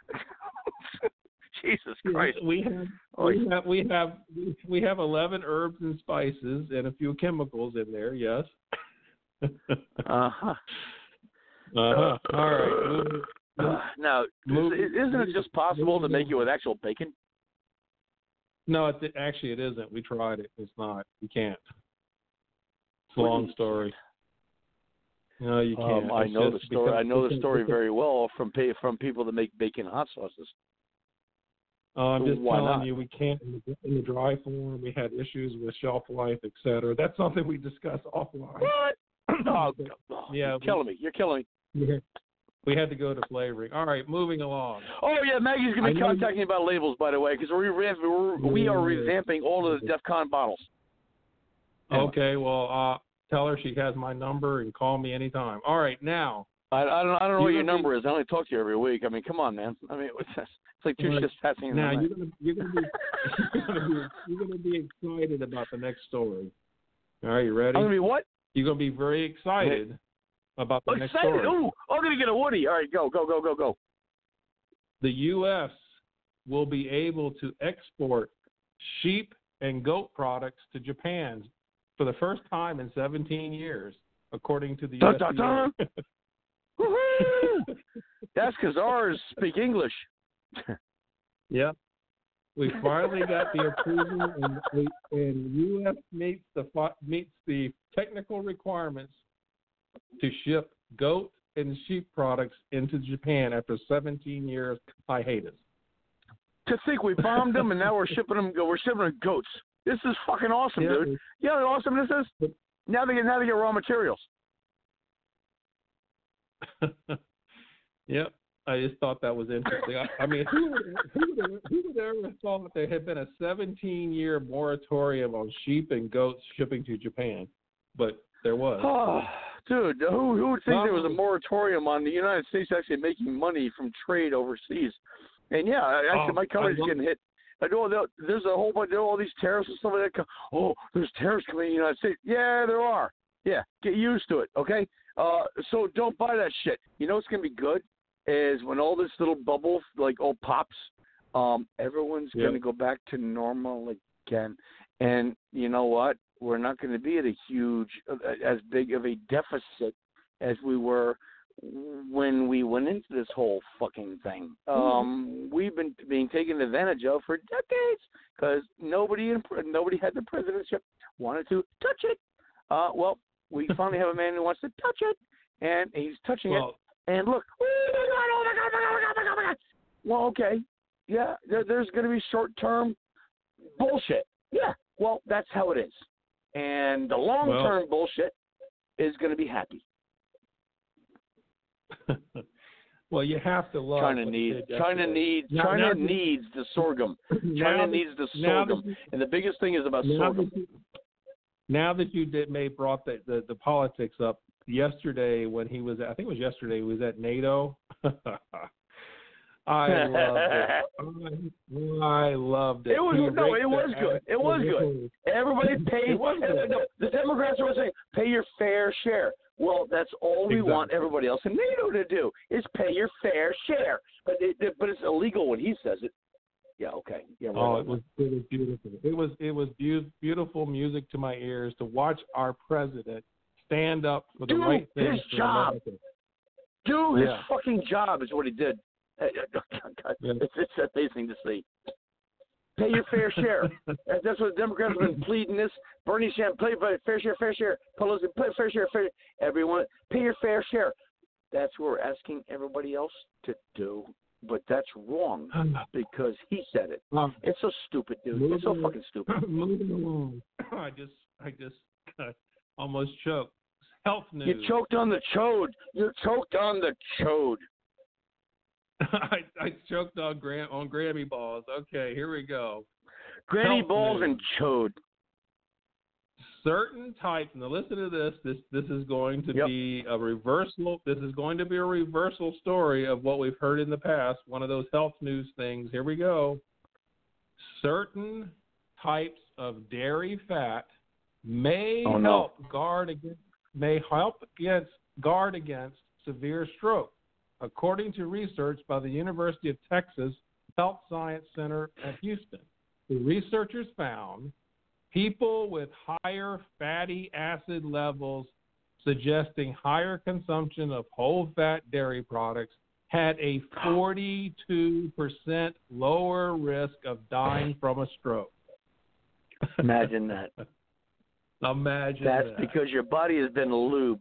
Jesus Christ. We have we have we have we have eleven herbs and spices and a few chemicals in there. Yes. Uh huh. Uh huh. All right. Moving, Uh, now, Move- is, isn't it just possible to make it with actual bacon? No, it, actually, it isn't. We tried it. It's not. You can't. It's a long story. No, you can't. Um, I It's know the just story. because- I know the because- story because- very well from pay, from people that make bacon hot sauces. Uh, I'm just Why telling not? you, we can't in the, in the dry form. We had issues with shelf life, et cetera. That's something we discuss offline. What? Oh, oh, Yeah, you're we- killing me. You're killing me. Yeah. We had to go to flavoring. All right, moving along. Oh yeah, Maggie's gonna I be know contacting me about labels, by the way, because we're, we're we are Yeah. revamping all of the DEF CON bottles. Anyway. Okay, well, uh, tell her she has my number and call me anytime. All right, now. I, I don't I don't know You're what your gonna be- number is. I only talk to you every week. I mean, come on, man. I mean, it's, it's like two All right. shifts passing in the Now night. you're gonna you're gonna be you're gonna be you're gonna be excited about the next story. All right, you ready? I'm gonna be what? You're gonna be very excited about the Oh, next excited! story. Ooh, I'm gonna get a Woody. All right, go, go, go, go, go. The U S will be able to export sheep and goat products to Japan for the first time in seventeen years, according to the Dun, U S dun, D A. dun. Woohoo! That's because ours speak English. Yep. We finally got the approval, and, we, and U S meets the fi- meets the technical requirements to ship goat and sheep products into Japan after seventeen years hiatus. To think we bombed them and now we're shipping them. We're shipping them goats. This is fucking awesome, Yeah. dude. You know how awesome this is? Now they get now they get raw materials. Yep. I just thought that was interesting. I, I mean, who would, who, would, who would ever have thought that there had been a seventeen-year moratorium on sheep and goats shipping to Japan? But there was. Oh, dude, who who would think Well, there was a moratorium on the United States actually making money from trade overseas? And yeah, actually, Oh, my country's I love- getting hit. I know that there's a whole bunch. There are all these tariffs and stuff like that. Oh, there's tariffs coming in the United States. Yeah, there are. Yeah, get used to it. Okay. Uh, so don't buy that shit. You know what's gonna be good is when all this little bubble like all pops. Um, everyone's Yeah. gonna go back to normal again. And you know what? We're not going to be at a huge, uh, as big of a deficit as we were when we went into this whole fucking thing. Um, we've been being taken advantage of for decades because nobody in, nobody had the presidency wanted to touch it. Uh, well, we finally have a man who wants to touch it, and he's touching Well, it. And look, oh my god, oh my god, oh my god, oh my god, oh my god. Well, okay, yeah, there, there's going to be short-term bullshit. Yeah, well, that's how it is. And the long-term Well- bullshit is going to be happy. Well, you have to love China what needs you did China yesterday. needs Now- China now- needs the sorghum. now China that- needs the now that sorghum, you- and the biggest thing is about now sorghum. that you, now that you did may brought the, the the politics up yesterday when he was I think it was yesterday he was at NATO. I loved it. I loved it. It was He no, raked it was the good. ass- It was good. Everybody paid. It was good. No, the Democrats were saying, "Pay your fair share." Well, that's all we Exactly. want everybody else in NATO to do is pay your fair share. But it, it, but it's illegal when he says it. Yeah. Okay. Yeah. Right Oh, on it was it was beautiful. It was it was beau- beautiful music to my ears to watch our president stand up for the Do right thing his for job. America. Do his Yeah. fucking job is what he did. God, Yeah. it's, it's amazing to see. Pay your fair share. That- That's what the Democrats have been pleading this. Bernie Sanders, play by fair share, fair share. Pelosi, play fair share, fair. Everyone, pay your fair share. That's what we're asking everybody else to do. But that's wrong because he said it. Um, It's so stupid, dude. It's so fucking stupid. Moving along. I just I just uh, almost choked. Health news. You choked on the chode. You choked on the chode. I, I choked on Gram on Grammy balls. Okay, here we go. Granny Health balls news. and chode. Certain types. Now listen to this. This this is going to Yep. be a reversal. This is going to be a reversal story of what we've heard in the past. One of those health news things. Here we go. Certain types of dairy fat may Oh, no. help guard against may help against guard against severe stroke, according to research by the University of Texas Health Science Center at Houston. The researchers found people with higher fatty acid levels suggesting higher consumption of whole fat dairy products had a forty-two percent lower risk of dying from a stroke. Imagine that. Imagine That's that. because your body has been lubed.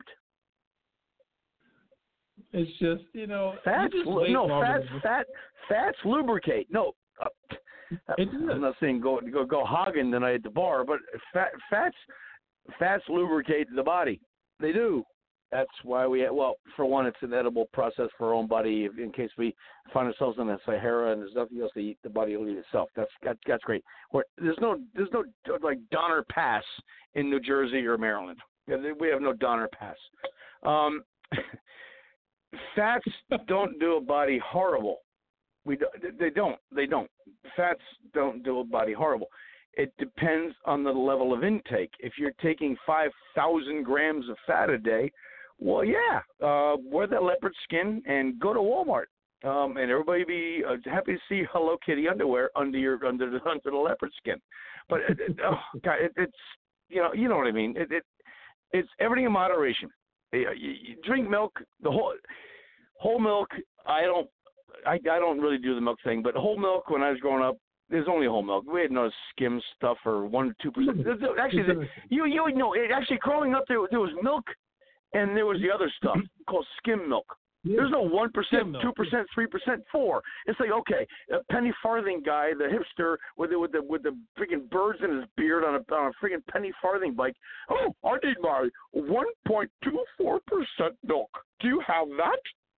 It's just, you know, Fats, you just lu- wait no, long fats, enough. fat, fats lubricate. No, uh, It I'm does. not saying go go go hogging tonight at the bar, but fat, fats, fats lubricate the body. They do. That's why we. Well, for one, it's an edible process for our own body. If, in case we find ourselves in the Sahara and there's nothing else to eat, the body will eat itself. That's that, that's great. Where, there's no there's no like Donner Pass in New Jersey or Maryland. We have no Donner Pass. Um, fats don't do a body horrible. We do, they don't they don't. Fats don't do a body horrible. It depends on the level of intake. If you're taking five thousand grams of fat a day, well, yeah, uh, wear that leopard skin and go to Walmart, um, and everybody be uh, happy to see Hello Kitty underwear under your under the under the leopard skin. But it, it, oh, God, it, it's you know you know what I mean. It, it it's everything in moderation. You, you, you drink milk, the whole whole milk. I don't I, I don't really do the milk thing, but whole milk when I was growing up, there's only whole milk. We had no skim stuff or one or two percent. Actually, the, you you know, it, actually growing up there there was milk, and there was the other stuff called skim milk. There's no one percent, two percent, three percent, four. It's like okay, a penny farthing guy, the hipster with the with the with the freaking birds in his beard on a on a freaking penny farthing bike. Oh, I need my one point two four percent milk. Do you have that?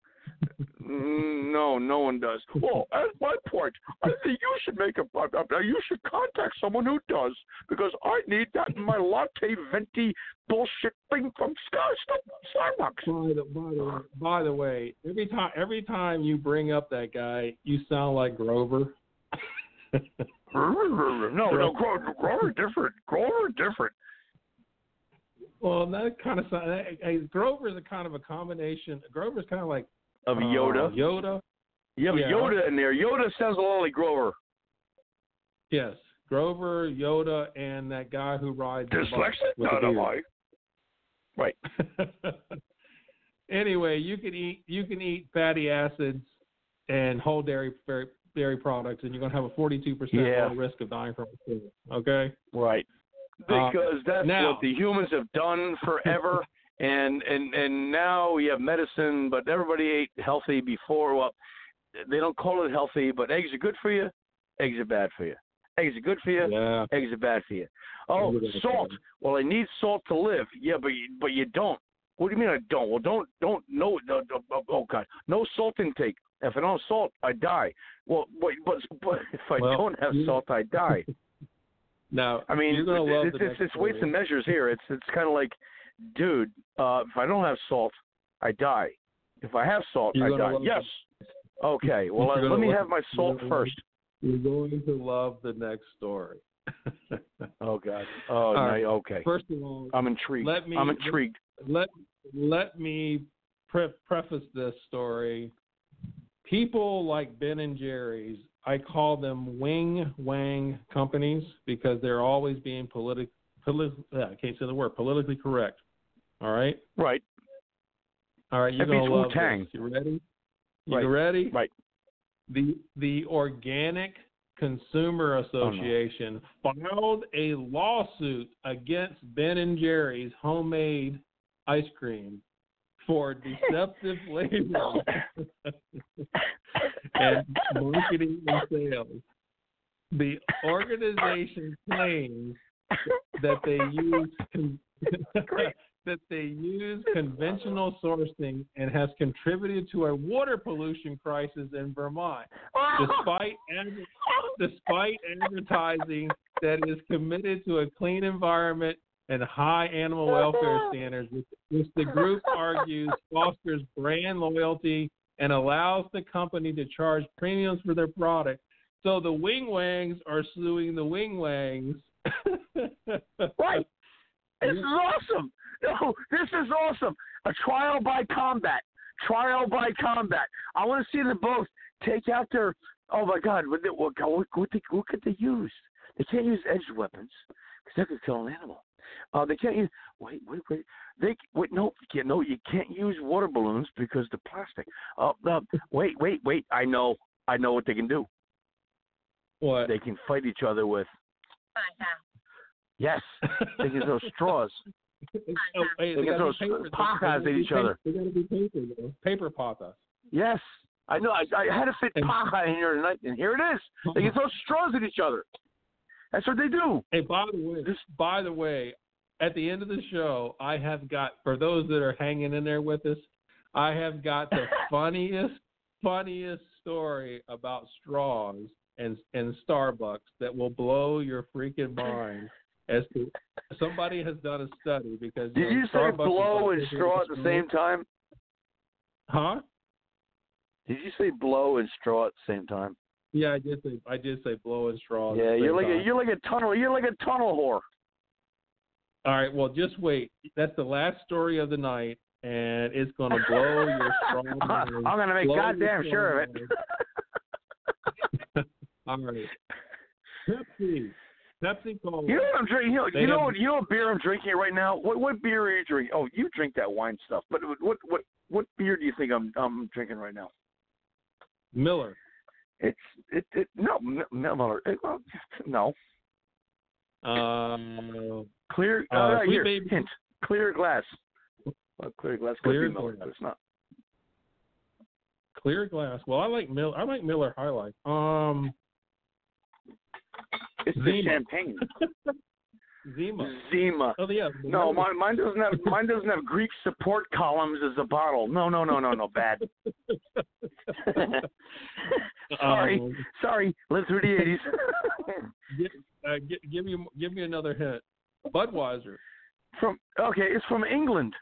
No, no one does. Well, at my point, I think you should make a. Uh, you should contact someone who does because I need that in my latte venti bullshit thing from Starbucks. By the, by the way, by the way, every time every time you bring up that guy, you sound like Grover. no, no, Grover, Grover different. Grover different. Well, that kind of sound. Grover is a kind of a combination. Grover's kind of like Of Yoda. Uh, Yoda. You have yeah. Yoda in there. Yoda sounds a lot like Grover. Yes, Grover, Yoda, and that guy who rides. Dyslexic? Not am I. Right. Anyway, you can eat you can eat fatty acids and whole dairy dairy products, and you're going to have a forty-two percent Yeah. lower risk of dying from a stroke. Okay. Right. Because uh, that's now, what the humans have done forever. And, and and now we have medicine, but everybody ate healthy before. Well, they don't call it healthy, but eggs are good for you. Eggs are bad for you. Eggs are good for you. Yeah. Eggs are bad for you. Oh, salt. Well, I need salt to live. Yeah, but you, but you don't. What do you mean I don't? Well, don't don't no. no, no oh, oh God, no salt intake. If I don't have salt, I die. Well, wait, but but if I well, don't have you, salt, I die. Now, I mean, you're gonna love it's the it's, next it's weights and measures here. It's it's kind of like, dude, uh, if I don't have salt, I die. If I have salt, You're I gonna die. love Yes. Okay. Well, You're uh, gonna let me love- have my salt you're gonna- first. You're going to love the next story. Oh God. Oh no. right. Okay. First of all, I'm intrigued. let me I'm intrigued. let let me pre- preface this story. People like Ben and Jerry's, I call them wing wang companies because they're always being politic, politi- I can't say the word, politically correct. All right? Right. All right, you're That going to beats love Wu-Tang. this. You ready? You Right. ready? Right. The the Organic Consumer Association oh, no. filed a lawsuit against Ben and Jerry's homemade ice cream for deceptive labeling and marketing and sales. The organization claims that they use con- that they use conventional sourcing and has contributed to a water pollution crisis in Vermont, despite ad- despite advertising that is committed to a clean environment and high animal welfare standards, which, which the group argues fosters brand loyalty and allows the company to charge premiums for their product. So the Wing Wangs are suing the Wing Wangs. Right. This is awesome. No, this is awesome. A trial by combat. Trial by combat. I want to see them both take out their. Oh my God! What, what, what, what, they, what could they use? They can't use edged weapons because that could kill an animal. Uh, they can't use. Wait, wait, wait. They wait. No, you can't, no, you can't use water balloons because the plastic. Uh, uh, wait, wait, wait. I know. I know what they can do. What? They can fight each other with. Yes, they can throw straws. Oh, hey, They they can gotta throw be paper. pajas They at gotta each be other. They got to be paper, though. Paper pajas. Yes, I know. I, I had to fit And- paja in here tonight, and here it is. They can throw straws at each other. That's what they do. Hey, by the way, This- by the way, at the end of the show, I have got, for those that are hanging in there with us, I have got the funniest, funniest story about straws and and Starbucks that will blow your freaking mind. As to somebody has done a study because Did know, you say Starbucks blow is and straw at the same time? Huh? Did you say blow and straw at the same time? Yeah, I did say I did say blow and straw. Yeah, you're like a, you're like a tunnel. You're like a tunnel whore. All right, well, just wait. That's the last story of the night, and it's going to blow your straw mind. I'm gonna make Blow goddamn your sure of straw it. mind. All right. Pepsi. Pepsi Cola. You know what I'm drinking? You know, They you know have- what? You know what beer I'm drinking right now? What what beer are you drinking? Oh, you drink that wine stuff. But what what what beer do you think I'm I'm drinking right now? Miller. It's it, it no M- Miller. It, well, no Um, clear. Uh, Uh, Sweet here, Baby- hint. Clear glass. Well, clear glass could Clear be Miller, glass. but it's not. clear glass. Well, I like Miller. I like Miller High Life. Um, It's the Zima. champagne. Zima. Zima. Oh yeah. No, mine, mine doesn't have mine doesn't have Greek support columns as a bottle. No, no, no, no, no, bad. Sorry, Um, sorry. Lived through the eighties. Give, uh, give, give me give me another hint. Budweiser From okay, it's from England.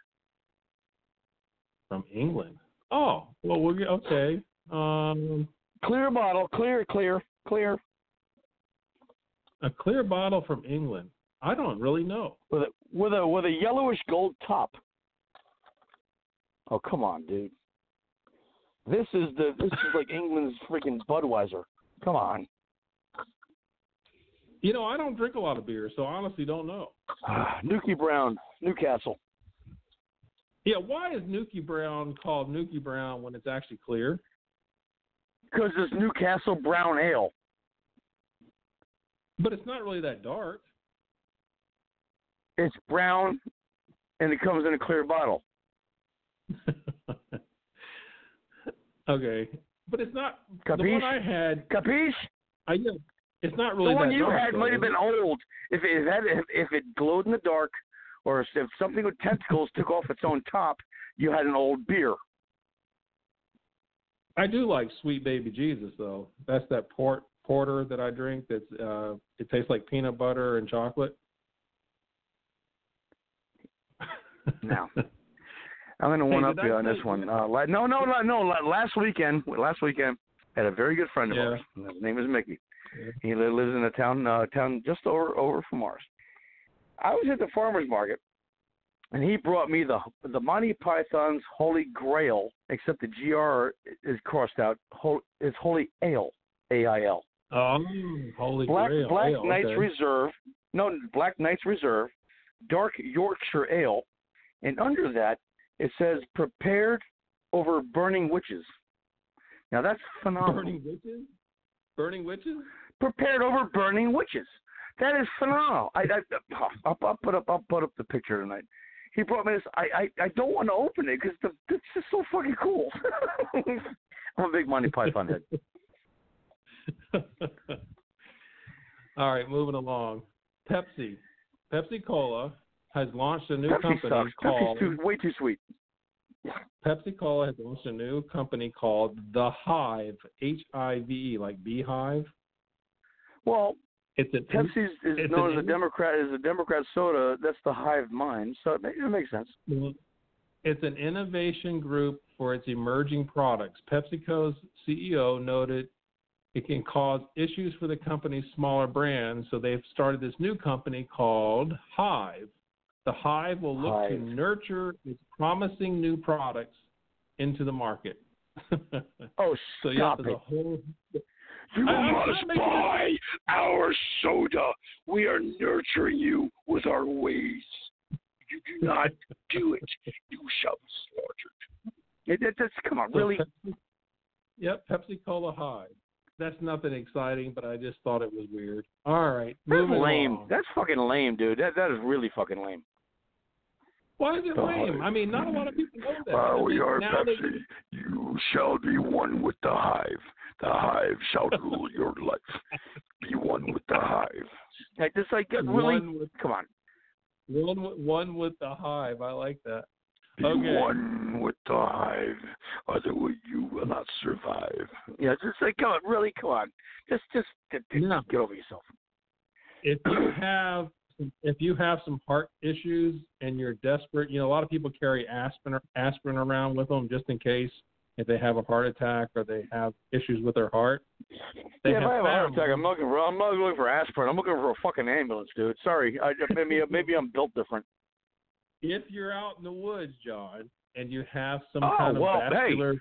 from England. Oh, well, we'll get okay. Um, Clear bottle, clear, clear, clear. a clear bottle from England. I don't really know. With a with a with a yellowish gold top. Oh come on, dude. This is the this is like England's freaking Budweiser. Come on. You know, I don't drink a lot of beer, so I honestly don't know. Nuki Brown, Newcastle. Yeah, why is Nuki Brown called Nuki Brown when it's actually clear? Because it's Newcastle Brown Ale. But it's not really that dark. It's brown, and it comes in a clear bottle. Okay, but it's not. The Capiche? one I had, Capiche? I yeah, it's not really The one that you dark, had though, might have is been old. If it had, if, if it glowed in the dark, or if something with tentacles took off its own top, you had an old beer. I do like Sweet Baby Jesus, though. That's that port porter that I drink. That's uh, it tastes like peanut butter and chocolate. Now, I'm going to one hey, up you on this one. Uh, no, no, no, no. Last weekend, last weekend, I had a very good friend of yeah. ours. His name is Mickey. Yeah. He lives in a town, uh, town just over over from ours. I was at the farmer's market, and he brought me the the Monty Python's Holy Grail, except the G R is crossed out. It's Holy Ale, A I L. Oh, Holy Black, Grail. Black Ale, Knights okay. Reserve. No, Black Knights Reserve, Dark Yorkshire Ale, and under that it says prepared over burning witches. Now that's phenomenal. Burning witches? Burning witches? Prepared over burning witches. That is phenomenal. I, I, I'll, I'll put up. I'll put up the picture tonight. He brought me this. I, I, I don't want to open it because it's just so fucking cool. I'm a big Monty Python head. All right, moving along. Pepsi. Pepsi Cola has launched a new Pepsi company sucks. called. Pepsi's too, way too sweet. Pepsi Cola has launched a new company called The Hive, H I V E, like beehive. Well, it's a, Pepsi is it's known an, as a Democrat, as a Democrat soda. That's the Hive mind, so it, it makes sense. It's an innovation group for its emerging products. PepsiCo's C E O noted it can cause issues for the company's smaller brands, so they've started this new company called Hive. The Hive will look Hive. to nurture its promising new products into the market. Oh, so stop yeah, it. Whole... You I, must buy our soda. We are nurturing you with our ways. You do not do it. You shall be slaughtered. It, it, that's, come on, so really? Pepsi, yep, Pepsi Cola Hive. That's nothing exciting, but I just thought it was weird. All right, That's moving lame. along. That's fucking lame, dude. That that is really fucking lame. Why is it The lame? Hive. I mean, not a lot of people know that. Uh, I we mean, are now Pepsi. they- You shall be one with the Hive. The Hive shall rule your life. Be one with the Hive. Like, just like, really? One with, Come on. one, with- one with the Hive. I like that. Be Okay. one with the Hive, otherwise you will not survive. Yeah, just like, come on, really? Come on. Just, just, just, just No. get over yourself. If you have if you have some heart issues and you're desperate, you know, a lot of people carry aspirin aspirin around with them just in case if they have a heart attack or they have issues with their heart. They Yeah, if I have a heart found- attack, I'm looking for. I'm not looking for aspirin. I'm looking for a fucking ambulance, dude. Sorry, I, maybe maybe I'm built different. If you're out in the woods, John, and you have some Oh, kind of well, hey. vascular,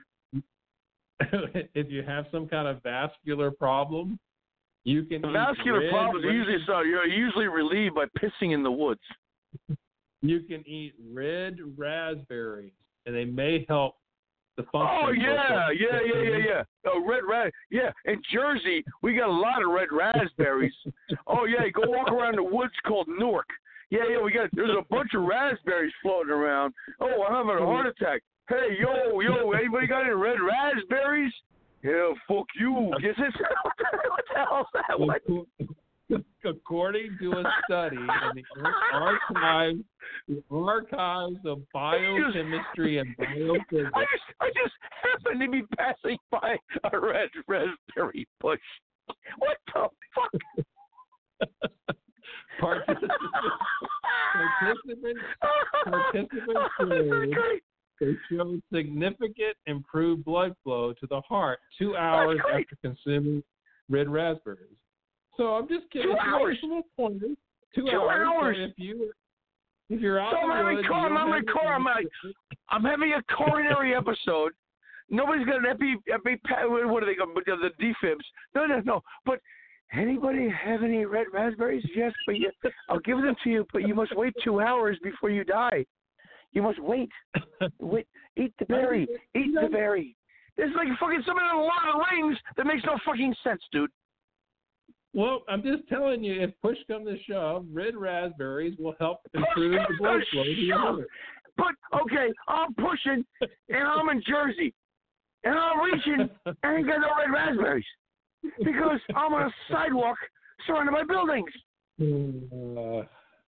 if you have some kind of vascular problem, you can eat Vascular red problems are ras- usually so you're usually relieved by pissing in the woods. You can eat red raspberries, and they may help the function. Oh of yeah, the- yeah, yeah, yeah, yeah. Oh, red ras. Yeah, in Jersey we got a lot of red raspberries. Oh yeah, go walk around the woods called Newark. Yeah, yeah, we got. There's a bunch of raspberries floating around. Oh, I'm having a heart attack. Hey, yo, yo, anybody got any red raspberries? Yeah, fuck you. Is this, what the hell is that? What? According to a study in the archives, the archives of biochemistry and biophysics, I just, I just happened to be passing by a red raspberry bush. What the fuck? participants, participants, participants Oh, this is showed great. they showed significant improved blood flow to the heart two hours great. after consuming red raspberries. So I'm just kidding. Two It's a hours. little pointer. Two, Two hours. hours. So if you if you're out So in I'm the having woods, car- you I'm don't having have car- I'm any- like- I'm having a coronary episode. Nobody's got an epi, epi, what are they called? The defibs. No, no, no. But anybody have any red raspberries? Yes, but you, I'll give them to you. But you must wait two hours before you die. You must wait. Wait. Eat the berry. Eat the berry. There's like fucking something in a lot of rings that makes no fucking sense, dude. Well, I'm just telling you, if push comes to shove, red raspberries will help improve the blood flow to your heart. But okay, I'm pushing, and I'm in Jersey, and I'm reaching, and I ain't got no red raspberries because I'm on a sidewalk surrounded by buildings. Uh,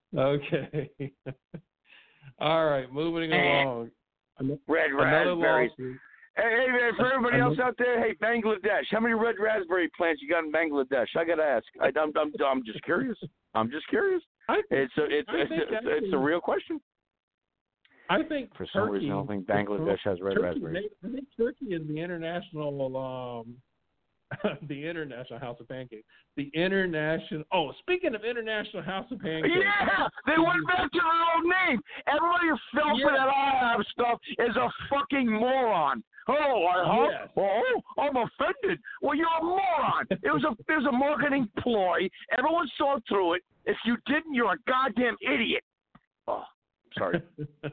Okay. All right, moving along. Red Another raspberries. lawsuit. Hey, hey, man, for everybody else out there, hey, Bangladesh. How many red raspberry plants you got in Bangladesh? I gotta ask. I, I'm, I'm, I'm just curious. I'm just curious. I, It's a, it's, I it's, think it's, actually, it's a real question. I think For some Turkey, reason, I don't think Bangladesh has red Turkey, raspberries. I think Turkey is the international, um, the international House of Pancakes. The international. Oh, speaking of international House of Pancakes. Yeah, they went back to their old name. Everybody who fell for Yeah. that I have stuff is a fucking moron. Oh, I Yes. oh, I'm offended. Well, you're a moron. It was a it was a marketing ploy. Everyone saw through it. If you didn't, you're a goddamn idiot. Oh, sorry.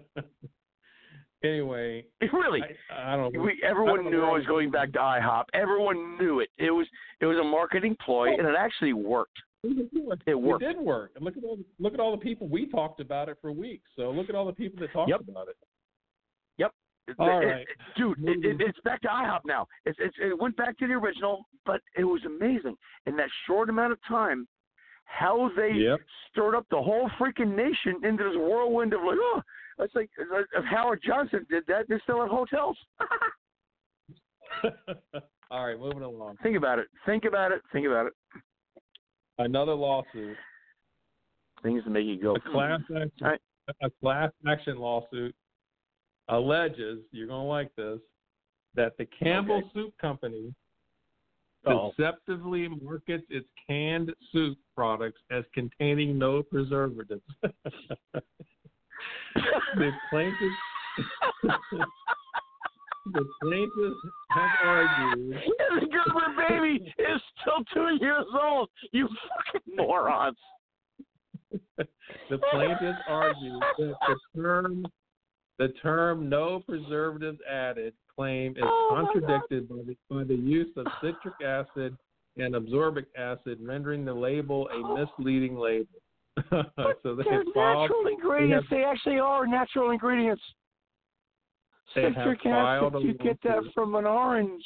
Anyway, Really, I, I don't know. we, I everyone don't knew know. I was going back to IHOP. Everyone knew it. It was it was a marketing ploy, and it actually worked. It worked. It did work. And look at all look at all the people we talked about it for weeks. So look at all the people that talked Yep. about it. Yep. All It- right. it- dude, it, it, it's back to IHOP now. It's, it's, it went back to the original, but it was amazing in that short amount of time how they Yep. stirred up the whole freaking nation into this whirlwind of like, oh, it's like if Howard Johnson did that, they're still at hotels. All right, moving along. Think about it. Think about it. Think about it. Another lawsuit. Things to make you go. A class action, All right. a class action lawsuit alleges, you're going to like this, that the Campbell Okay. Soup Company Oh. deceptively markets its canned soup products as containing no preservatives. The plaintiffs, the plaintiffs have argued. The Gerber baby is still two years old. You fucking morons. The plaintiffs argued that the term, the term "no preservatives added" claim is Oh, my contradicted by the, by the use of citric acid and absorbic acid, rendering the label a misleading label. So they They're have filed, natural ingredients. they They, actually are natural ingredients. They have Citric filed acid, a you get that lawsuit. from an orange.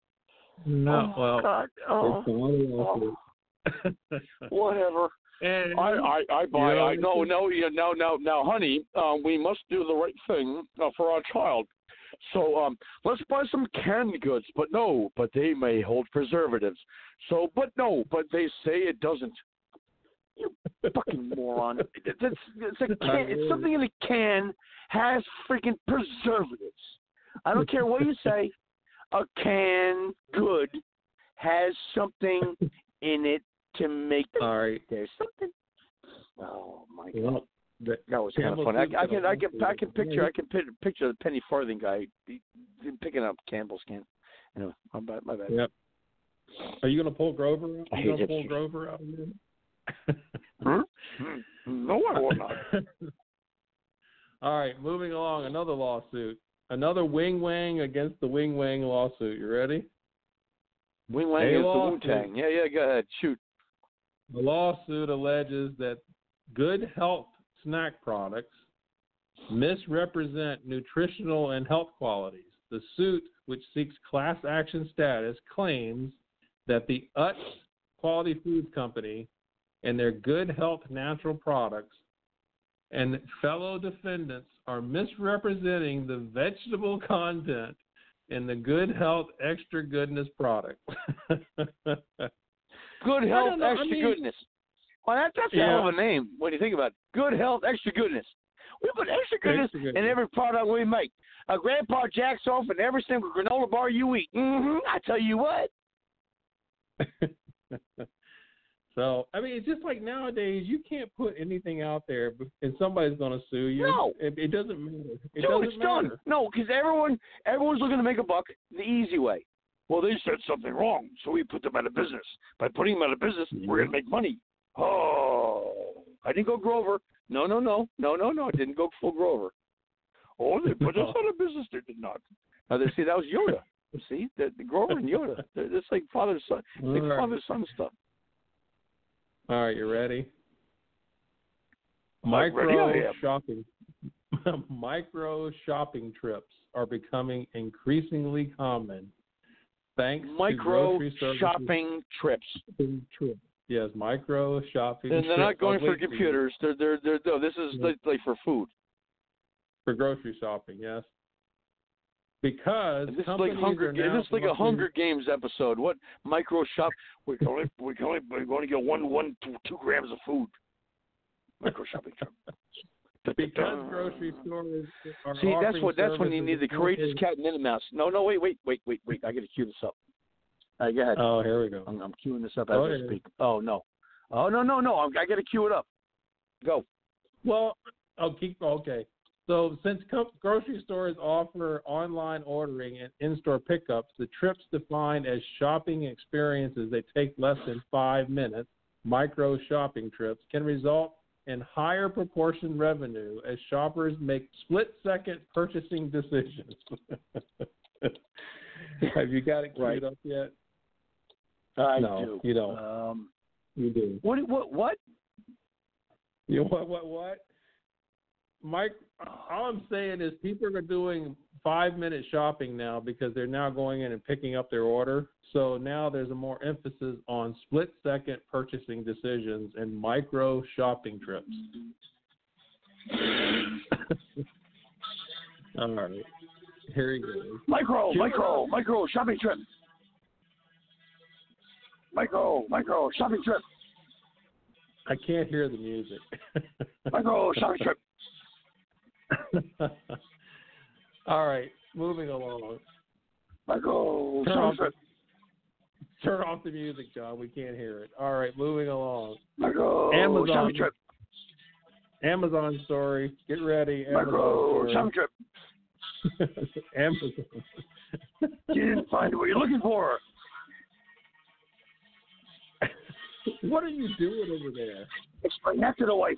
no, oh, well, God. they Oh, filed a lawsuit. whatever. And I, I, I buy. You know, I no, no, yeah, no, no, now, honey. Um, we must do the right thing uh, for our child. So, um, let's buy some canned goods. But no, but they may hold preservatives. So, but no, but they say it doesn't. You fucking moron! It's, it's, it's a can. It's something in a can has freaking preservatives. I don't care what you say. A canned good has something in it to make. all right. There's something. Oh my God, Well, the, that was kind of Campbell funny. Soup I, I can, I got can, a I can lawsuit. picture, I can pi- picture the penny farthing guy he, he picking up Campbell's can. Anyway, my bad. My bad. Yep. Are you going to pull Grover out? I Are hate you going to it. pull Grover out again? Hmm? No, I will not. All right, moving along. Another lawsuit. Another Wing Wang against the Wing Wang lawsuit. You ready? Wing Wang Hey, is the lawsuit. Wu Tang. Yeah, yeah. Go ahead. Shoot. The lawsuit alleges that Good Health snack products misrepresent nutritional and health qualities. The suit, which seeks class action status, claims that the Utz Quality Foods Company and their Good Health natural products and fellow defendants are misrepresenting the vegetable content in the Good Health Extra Goodness product. Good Health don't know, I Extra mean- Goodness. Well, that, that's a Yeah. hell of a name when you think about it. Good Health Extra Goodness. We put extra goodness, Extra goodness. in every product we make. Uh, Grandpa jacks off in every single granola bar you eat. Mm-hmm. I tell you what. So, I mean, it's just like nowadays, you can't put anything out there and somebody's going to sue you. No. It, it doesn't matter. It Dude, doesn't it's matter. done. No, because everyone, everyone's looking to make a buck the easy way. Well, they said something wrong, so we put them out of business. By putting them out of business, we're going to make money. Oh, I didn't go Grover. No, no, no, no, no, no. I didn't go full Grover. Oh, they put us out of business. They did not. Now, they see that was Yoda. See, the, the Grover and Yoda. They're- It's like father son, it's like All right. father son stuff. All right, you ready? Like, ready Micro I am. shopping, micro shopping trips are becoming increasingly common, thanks Micro to grocery services. shopping trips. Trips. Yes, micro shopping. And they're trip- not going oh, for wait, computers. They're they're they're no. This is Yeah. like, like for food. For grocery shopping, yes. Because This is like companies Hunger. are Ga- now This is like a offering- Hunger Games episode. What micro shop? We can only we can only we're going to get one one two, two grams of food. Micro shopping trip. Because grocery stores are See, that's offering what that's when you services need the courageous associated- cat and Minnie Mouse. No, no, wait, wait, wait, wait, wait. I got to cue this up. All right, go ahead. Oh, here we go. I'm, I'm queuing this up as Go I ahead. speak. Oh no, oh no, no, no. I'm, I got to cue it up. Go. Well, I'll keep okay. So since co- grocery stores offer online ordering and in-store pickups, the trips defined as shopping experiences that take less than five minutes, micro shopping trips, can result in higher proportion revenue as shoppers make split-second purchasing decisions. Have you got it queued Right. up yet? I No, do. you don't. Um, You do. what? What? What? You what? What? What? Mike, all I'm saying is people are doing five-minute shopping now because they're now going in and picking up their order. So now there's a more emphasis on split-second purchasing decisions and micro shopping trips. All right, here you go. Micro, Cue micro, up. micro shopping trip. Micro, micro shopping trip. I can't hear the music. Micro shopping trip. All right, moving along. Micro Turn shopping off, trip. turn off the music, John. We can't hear it. All right, moving along. Micro Amazon. shopping trip. Amazon story. Get ready. Micro Amazon shopping trip. story. Amazon. You didn't find what you're looking for. What are you doing over there? Explain that to the wife.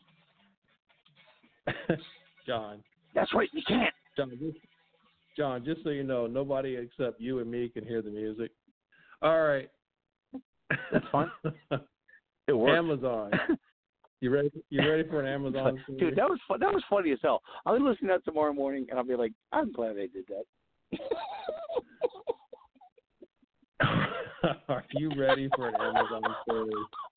John. That's right, you can't. John, just, John, just so you know, nobody except you and me can hear the music. All right. That's fine. It works. Amazon. You ready? You ready for an Amazon story? Dude, that was fun. That was funny as hell. I'll be listening to that tomorrow morning, and I'll be like, I'm glad I did that. Are you ready for an Amazon story?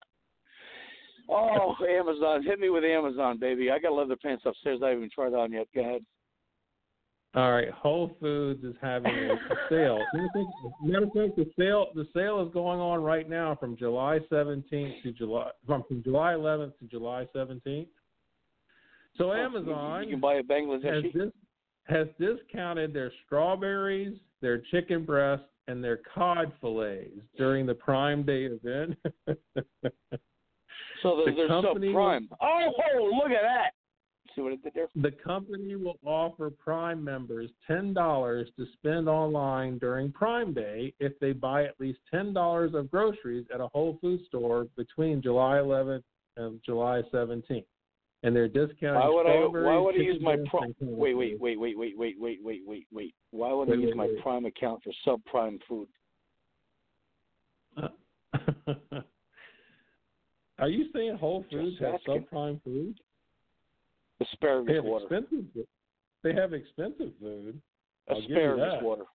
Oh, Amazon. Hit me with Amazon, baby. I got leather pants upstairs I haven't even tried on yet. Go ahead. All right, Whole Foods is having a sale. Matter of fact, the sale the sale is going on right now from July seventeenth to July from, from July eleventh to July seventeenth. So Amazon You can buy a has, Bangladeshi. dis, has discounted their strawberries, their chicken breasts, and their cod fillets during the Prime Day event. So the they're, they're company subprime. Oh, look at that. See what it did there? The company will offer Prime members ten dollars to spend online during Prime Day if they buy at least ten dollars of groceries at a Whole Foods store between July eleventh and July seventeenth. And they're discounting Why would I? strawberries, Why would I chicken use my breasts, Prime? and cod Wait, wait, fillets. wait, wait, wait, wait, wait, wait, wait, wait, wait. Why would I Wait, use wait, my wait. Prime account for subprime food? Are you saying Whole Foods Just has asking. subprime food? They Asparagus have water. expensive. They have expensive food. I'll give you Asparagus that. water.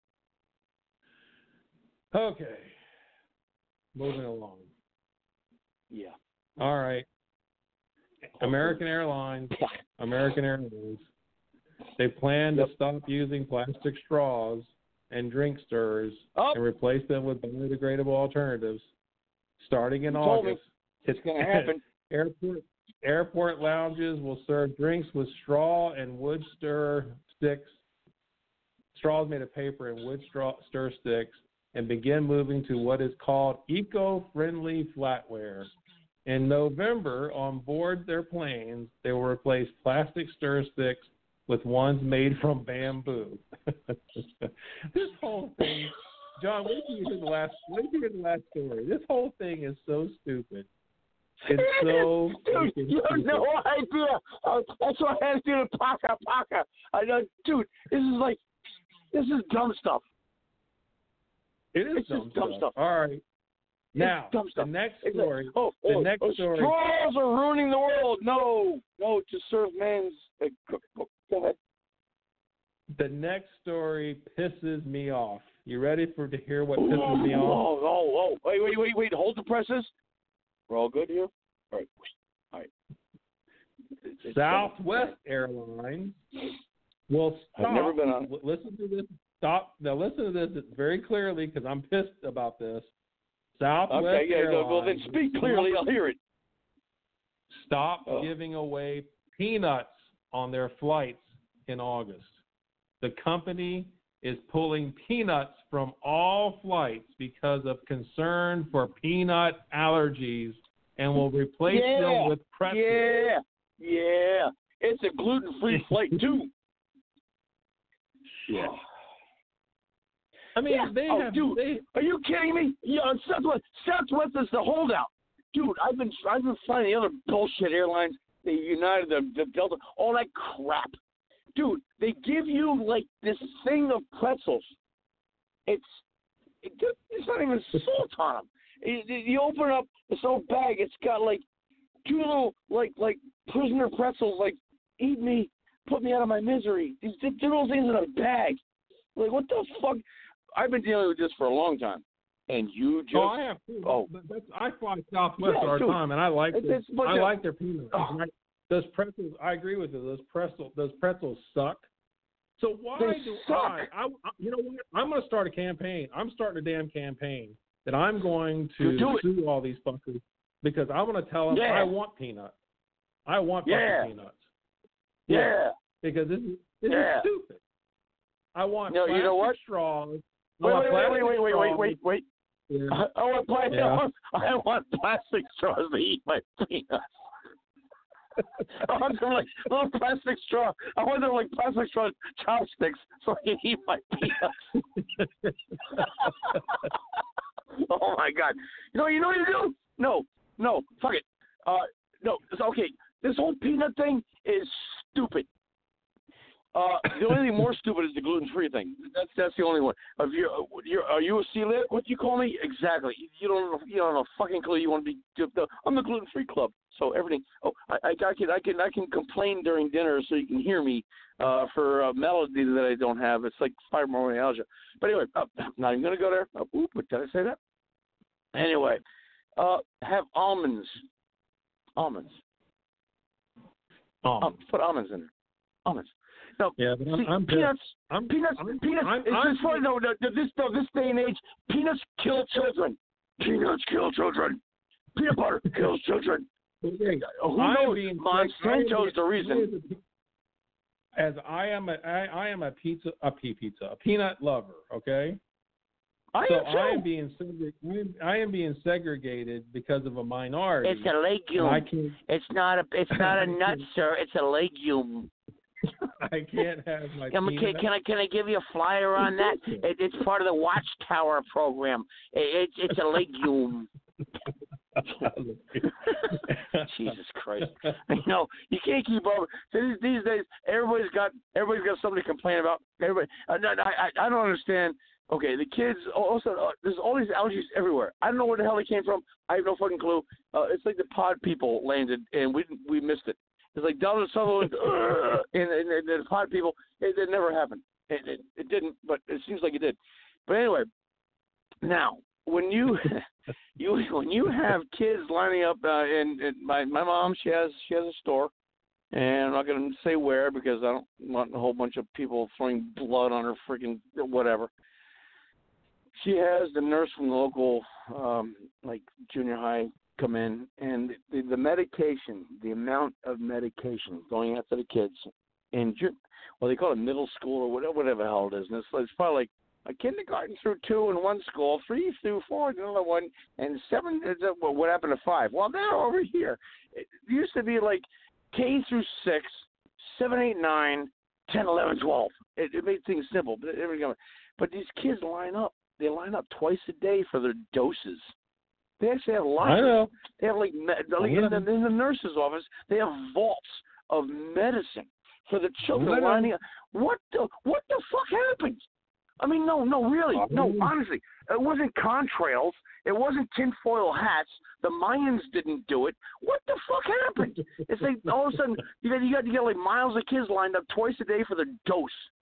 Okay. Moving along. Yeah. All right. American Airlines. American Airlines. They plan to Yep. stop using plastic straws and drink stirrers Oh. and replace them with biodegradable alternatives starting in You told me. August. It's going to happen. Airport airport lounges will serve drinks with straw and wood stir sticks, straws made of paper and wood straw stir sticks, and begin moving to what is called eco-friendly flatware. In November, on board their planes, they will replace plastic stir sticks with ones made from bamboo. This whole thing, John, wait till you hear the last. Wait till you hear the last story. This whole thing is so stupid. It's so Dude, freaking you have stupid. no idea. Uh, that's why I had to do the paka paka. I know, dude. This is like, this is dumb stuff. It is It's dumb, just dumb stuff. stuff. All right. Now, dumb stuff. the next It's story. Like, oh, the oh, next oh, story. straws are ruining the world. No, no, to serve man's. Uh, go, go ahead. The next story pisses me off. You ready for to hear what pisses me off? Oh, oh, oh! Wait, wait, wait, wait! Hold the presses. We're all good here? All right. All right. It's Southwest Airlines will stop. I've never been on. Listen to this. Stop. Now listen to this very clearly because I'm pissed about this. Southwest okay, yeah, Airlines. well then speak clearly. I'll hear it. Stop oh. giving away peanuts on their flights in August. The company is pulling peanuts from all flights because of concern for peanut allergies and will replace yeah, them with pretzels. Yeah, yeah. It's a gluten-free flight, too. Yeah. I mean, yeah. they oh, have. Dude, they, are you kidding me? Yeah, Southwest, Southwest is the holdout. Dude, I've been I've been flying the other bullshit airlines, the United, the, the Delta, all that crap. Dude, they give you like this thing of pretzels. It's it, it's not even salt on them. It, it, you open up this old bag, it's got like two little like like prisoner pretzels. Like, eat me, put me out of my misery. These two little things in a bag. Like, what the fuck? I've been dealing with this for a long time. And you just oh, I have too. Oh, but that's, I fly Southwest yeah, all the dude, time, and I like it's, their, it's, but I the, like their peanuts. Oh. Those pretzels, I agree with you. Those pretzels, those pretzels suck. So why They do suck. I, I? You know what? I'm going to start a campaign. I'm starting a damn campaign that I'm going to Do it. sue all these fuckers because I want to tell them Yeah. I want peanuts. I want Yeah. fucking peanuts. yeah. Because this is this Yeah. is stupid. I want No, plastic you know what? straws. I Wait, want wait, wait, plastic wait, wait, wait, straws. wait, wait. Yeah. I want plastic. Yeah. I, want, I want plastic straws to eat my peanuts. I want them like little plastic straw. I want them like plastic straw chopsticks so I can eat my peanuts. Oh my god! You know, you know what you do? No, no, fuck it. Uh, no, it's okay. This whole peanut thing is stupid. Uh, the only thing more stupid is the gluten-free thing. That's that's the only one. If you're, you're are you a celiac? What do you call me? Exactly. You don't you don't have a fucking clue. You want to be? I'm the gluten-free club. So everything. Oh, I, I, I can I can I can complain during dinner so you can hear me uh, for a melody that I don't have. It's like fibromyalgia. But anyway, uh, I'm not even gonna go there. Oh, oop, did I say that? Anyway, uh, have almonds. Almonds. Um, Um, put almonds in there. Almonds. No, yeah, but see, I'm, I'm peanuts. I'm, Peanuts. I'm, peanuts. I'm, it's I'm, just funny though. No, this no, this day and age, peanuts kill children. Peanuts kill children. Peanut butter kills children. Okay. Who I am knows? being- Monsanto's the reason. As I am a I, I am a pizza a pea pizza a peanut lover. Okay. I So am too. I am being segregated. I am being segregated because of a minority. It's a legume. I can't. It's not a. It's not a nut, sir. It's a legume. I can't have my. Um, can, peanut. can I can I give you a flyer on that? It, it's part of the Watchtower program. It, it, it's a legume. Jesus Christ! You know you can't keep up. These, these days, everybody's got everybody's got something to complain about. Everybody, I, I, I don't understand. Okay, the kids also uh, there's all these allergies everywhere. I don't know where the hell they came from. I have no fucking clue. Uh, it's like the pod people landed and we we missed it. It's like Donald Sutherland and, and, and the pod people. It, it never happened. It, it, it didn't, but it seems like it did. But anyway, now when you you when you have kids lining up, uh, and, and my my mom she has she has a store, and I'm not going to say where because I don't want a whole bunch of people throwing blood on her freaking whatever. She has the nurse from the local um, like junior high come in, and the, the medication, the amount of medication going out to the kids in ju- well they call it middle school or whatever, whatever the hell it is, and it's, it's probably like a kindergarten through two in one school, three through four in another one, and seven. Well, what happened to five? Well, they're over here. It used to be like K through six, seven, eight, nine, ten, eleven, twelve. It, it made things simple, but but these kids line up. They line up twice a day for their doses. They actually have lots. I know. They have like, like in, the, in the nurse's office, they have vaults of medicine for the children lining up. What the what the fuck happened? I mean, no, no, really, no, honestly, it wasn't contrails. It wasn't tinfoil hats. The Mayans didn't do it. What the fuck happened? It's like all of a sudden you got you got to get like miles of kids lined up twice a day for their dose.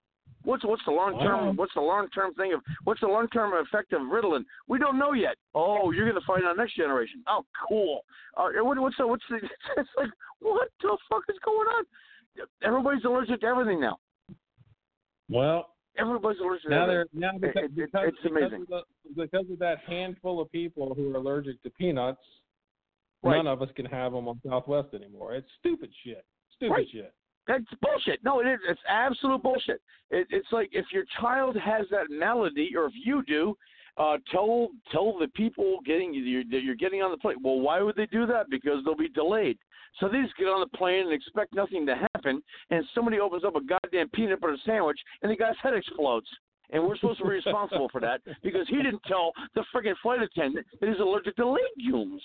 What's what's the long term? Wow. What's the long term thing of? What's the long term effect of Ritalin? We don't know yet. Oh, you're gonna find out next generation. Oh, cool. Uh, what, what's the what's the? It's like what the fuck is going on? Everybody's allergic to everything now. Well, Everybody's allergic to now everything. they're now because, It- it- because, it's because amazing. Of the, because of that handful of people who are allergic to peanuts, Right. none of us can have them on Southwest anymore. It's stupid shit. Stupid Right. shit. That's bullshit. No, it is. It's absolute bullshit. It, it's like if your child has that malady, or if you do, uh, tell tell the people getting you that you're getting on the plane. Well, why would they do that? Because they'll be delayed. So they just get on the plane and expect nothing to happen, and somebody opens up a goddamn peanut butter sandwich, and the guy's head explodes. And we're supposed to be responsible for that because he didn't tell the friggin' flight attendant that he's allergic to legumes.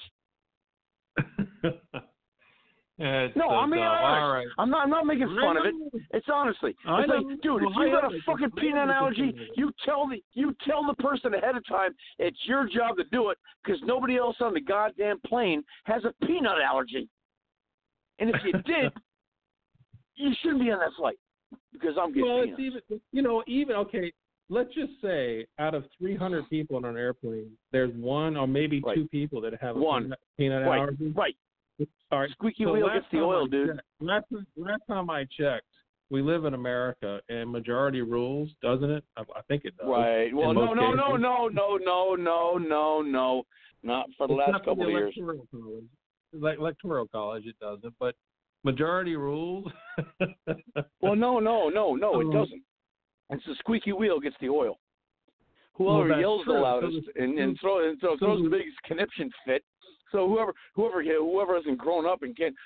It's No, so I mean, dumb. honest. All right. I'm not. I'm not making fun of it. It's honestly. I It's know. like, dude, Well, if you I got am a making- fucking I am peanut making allergy, fun of it. you tell the you tell the person ahead of time. It's your job to do it because nobody else on the goddamn plane has a peanut allergy. And if you did, you shouldn't be on that flight because I'm getting Well, peanuts. it's even, you know, even, okay, let's just say out of three hundred people on an airplane, there's one or maybe Right. two people that have a One. peanut, peanut right, allergy. right. All right. Squeaky So wheel last gets the time oil, I dude. checked- Last, last time I checked, we live in America, and majority rules, doesn't it? I, I think it does. Right. Well, in no, most no, no, cases. no, no, no, no, no, no. Not for the Except last for couple the of years. electoral college. Like electoral college, it doesn't. But majority rules. Well, no, no, no, no, it Um, doesn't. It's the squeaky wheel gets the oil. Well, Whoever that's yells true. the So loudest the- and, and so- throw, and throw, so throws the the- biggest conniption fit. So whoever whoever whoever hasn't grown up and can't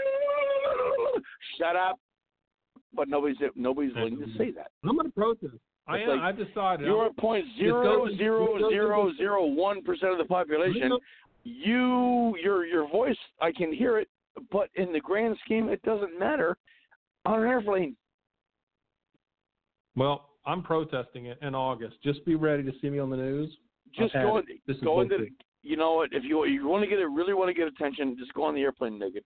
shut up, but nobody's nobody's willing to say that. I'm going to protest. I It's am. like I've decided. Zero point zero zero zero zero one percent of the population. You your your voice, I can hear it, but in the grand scheme, it doesn't matter on an airplane. Well, I'm protesting it in August. Just be ready to see me on the news. Just I've had go, it. This is go into, bullshit. you know what? If you you want to get it, really want to get attention, just go on the airplane naked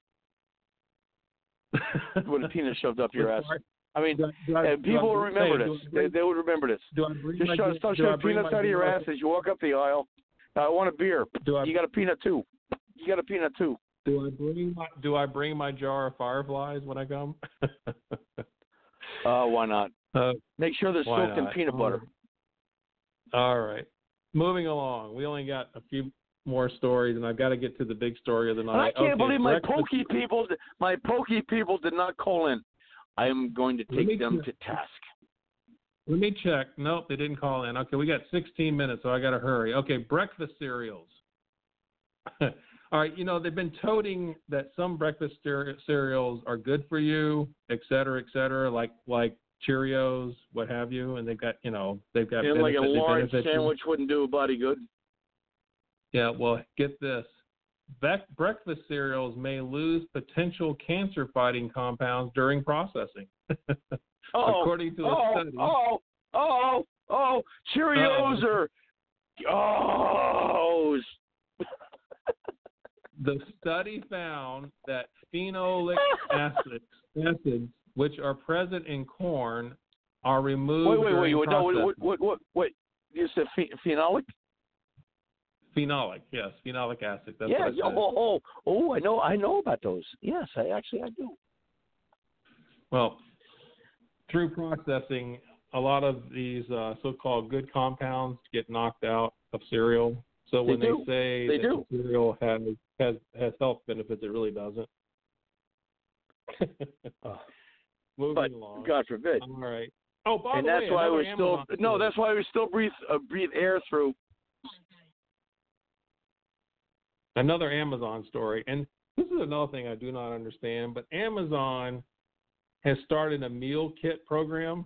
with a penis shoved up your ass. I mean, Do I- do I- and do I people will bring- remember hey, do this. I They, bring- they would remember this. Do I bring Just my, shove, start do I shoving bring peanuts my out of your jar- ass as you walk up the aisle. I want a beer. Do I You got a peanut too. You got a peanut too. do I bring my do I bring my jar of fireflies when I come? Uh, why not? uh, Make sure they're Why soaked in not? peanut butter. All right. Moving along. We only got a few more stories, and I've got to get to the big story of the night. And I can't Okay, believe my breakfast- pokey people, my pokey people did not call in. I am going to Let me take them check. to task. Let me check. Nope, they didn't call in. Okay, we got sixteen minutes, so I got to hurry. Okay, breakfast cereals. All right, you know, they've been toting that some breakfast cere- cereals are good for you, et cetera, et cetera, like like Cheerios, what have you, and they've got, you know, they've got And like a benefit- they large benefit you. sandwich wouldn't do a body good. Yeah, well, get this. Bec- breakfast cereals may lose potential cancer-fighting compounds during processing. Oh, According to a oh, study. oh, oh, oh, Cheerios Uh-oh. are oh. The study found that phenolic acids, acids, which are present in corn, are removed Wait, wait, wait, during wait, no, processing. what, what, what, wait, you said phe- phenolic? Phenolic, yes, phenolic acid. That's Yeah, what I said. oh, oh, oh, I know, I know about those. Yes, I actually I do. Well, through processing, a lot of these uh, so-called good compounds get knocked out of cereal. So They when do. they say They that do. the cereal has, has has health benefits, it really doesn't. Oh. Moving But along. God forbid. All right. Oh, by And the that's way, why another we still Amazon no. story. That's why we still breathe uh, breathe air through. Another Amazon story, and this is another thing I do not understand. But Amazon has started a meal kit program.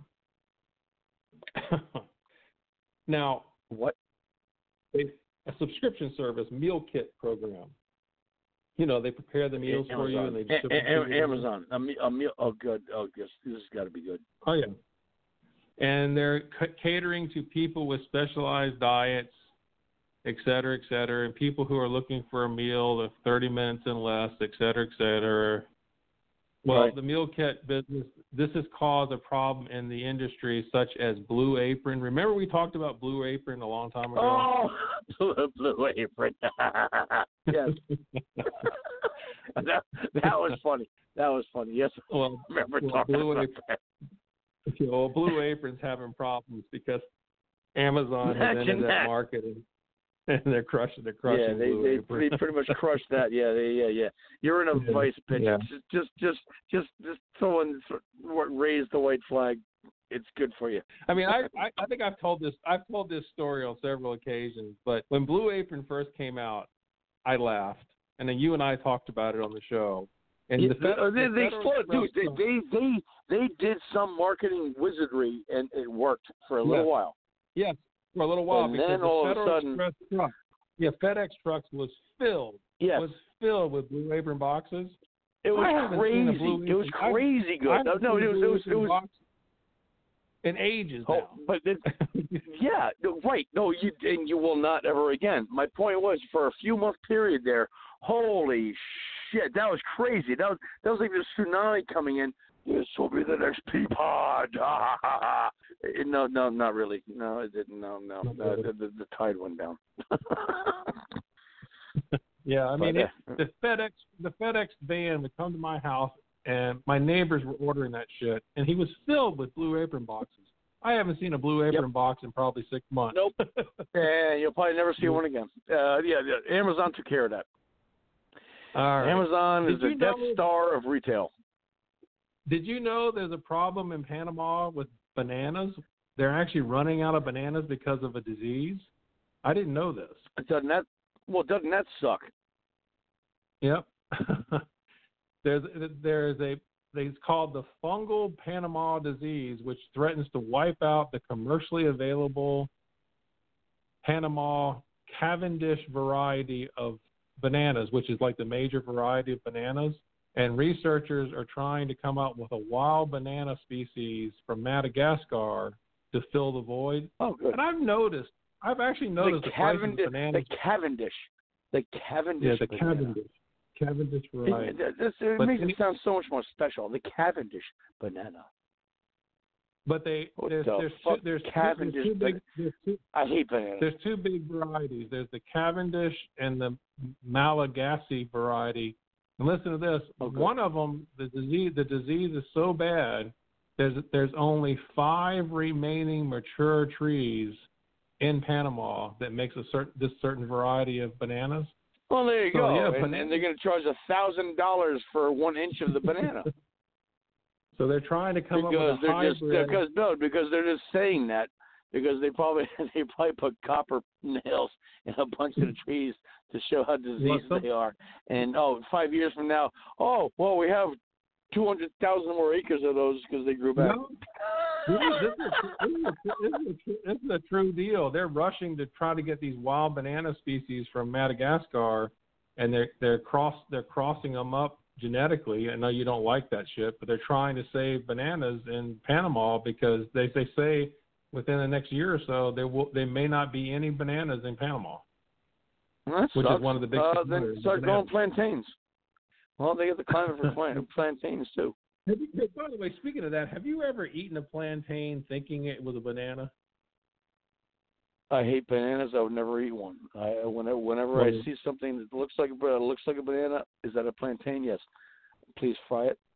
Now, What? they, a subscription service meal kit program. You know, they prepare the meals for you, and they just A- ship them A- to you. Amazon. A, me- a meal. Oh, good. Oh, yes. This has got to be good. Oh yeah, and they're c- catering to people with specialized diets, et cetera, et cetera, and people who are looking for a meal of thirty minutes and less, et cetera, et cetera. Well, Right. the meal kit business, this has caused a problem in the industry, such as Blue Apron. Remember we talked about Blue Apron a long time ago? Oh, Blue, Blue Apron. Yes. that, that was funny. That was funny. Yes, Well, I remember well, talking Blue about Apron, that. well, Blue Apron's having problems because Amazon has Imagine entered that, that. market and, and they're crushing, they're crushing Yeah, they Blue they Apron. pretty, pretty much crushed that. Yeah, they, yeah, yeah. You're in a Yeah, vice pitch. yeah. Just, just, just, just, just someone raise the white flag. It's good for you. I mean, I, I, I think I've told this I've told this story on several occasions, but when Blue Apron first came out, I laughed, and then you and I talked about it on the show. And Yeah, the Fed, uh, they, the they Federal exploded, dude. They, Express- they, they, they did some marketing wizardry, and it worked for a little Yeah. while. Yes, for a little while, And because then the all of a Federal sudden- Express truck, yeah, FedEx trucks was filled, Yes, was filled with Blue Apron boxes. it was I haven't seen a crazy. Blue It was Apron- I- crazy I good. No, haven't no, seen it a was, Blue it was, it Apron was. box in ages Oh, now. but it, yeah, no, right. No, you and you will not ever again. My point was, for a few month period there, holy shit, that was crazy. That was that was like this tsunami coming in. This will be the next pea pod. no, no, not really. No, it didn't. No, no, Not no really. the, the, the tide went down. Yeah, I mean, But, it, the FedEx the FedEx van would come to my house, and my neighbors were ordering that shit, and he was filled with Blue Apron boxes. I haven't seen a Blue Apron Yep. box in probably six months. Nope. And you'll probably never see one again. Uh, yeah, yeah, Amazon took care of that. All right. Amazon Did is the you Death know- Star of retail. Did you know there's a problem in Panama with bananas? They're actually running out of bananas because of a disease. I didn't know this. Doesn't that? Well, doesn't that suck? Yep. there's there's a it's called the fungal Panama disease, which threatens to wipe out the commercially available Panama Cavendish variety of bananas, which is like the major variety of bananas. And researchers are trying to come up with a wild banana species from Madagascar to fill the void. Oh, good. And I've noticed, I've actually noticed the the, prices Cavendish, of bananas. the Cavendish, the Yeah, Cavendish. the banana. Cavendish. Cavendish variety. It, it, it, it But makes any- it sound so much more special. The Cavendish banana. But they What there's the there's fuck? two, there's two, Cavendish there's two big ban- there's two, I hate bananas. there's two big varieties. There's the Cavendish and the Malagasy variety. And listen to this. Okay. One of them, the disease the disease is so bad. There's there's only five remaining mature trees in Panama that makes a certain this certain variety of bananas. Well, there you So, go. yeah, and, banana- and they're going to charge a thousand dollars for one inch of the banana. So they're trying to come because up with a they're just hybrid. because no, because they're just saying that because they probably they probably put copper nails in a bunch of the trees to show how diseased some- they are. And oh, five years from now, oh well, we have two hundred thousand more acres of those because they grew back. No, this is, this, is, this, is a, this, is a, tr- this is a true deal. They're rushing to try to get these wild banana species from Madagascar, and they're they're cross they're crossing them up genetically. I know you don't like that shit, but they're trying to save bananas in Panama because they they say within the next year or so there will they may not be any bananas in Panama. Well, that Which is sucks. one of the big Uh, then suppliers of start growing bananas. plantains. Well, they get the climate for plant, plantains too. Have you, hey, by the way, speaking of that, have you ever eaten a plantain thinking it was a banana? I hate bananas. I would never eat one. I whenever whenever Well, I see something that looks like a uh, looks like a banana, is that a plantain? Yes. Please fry it.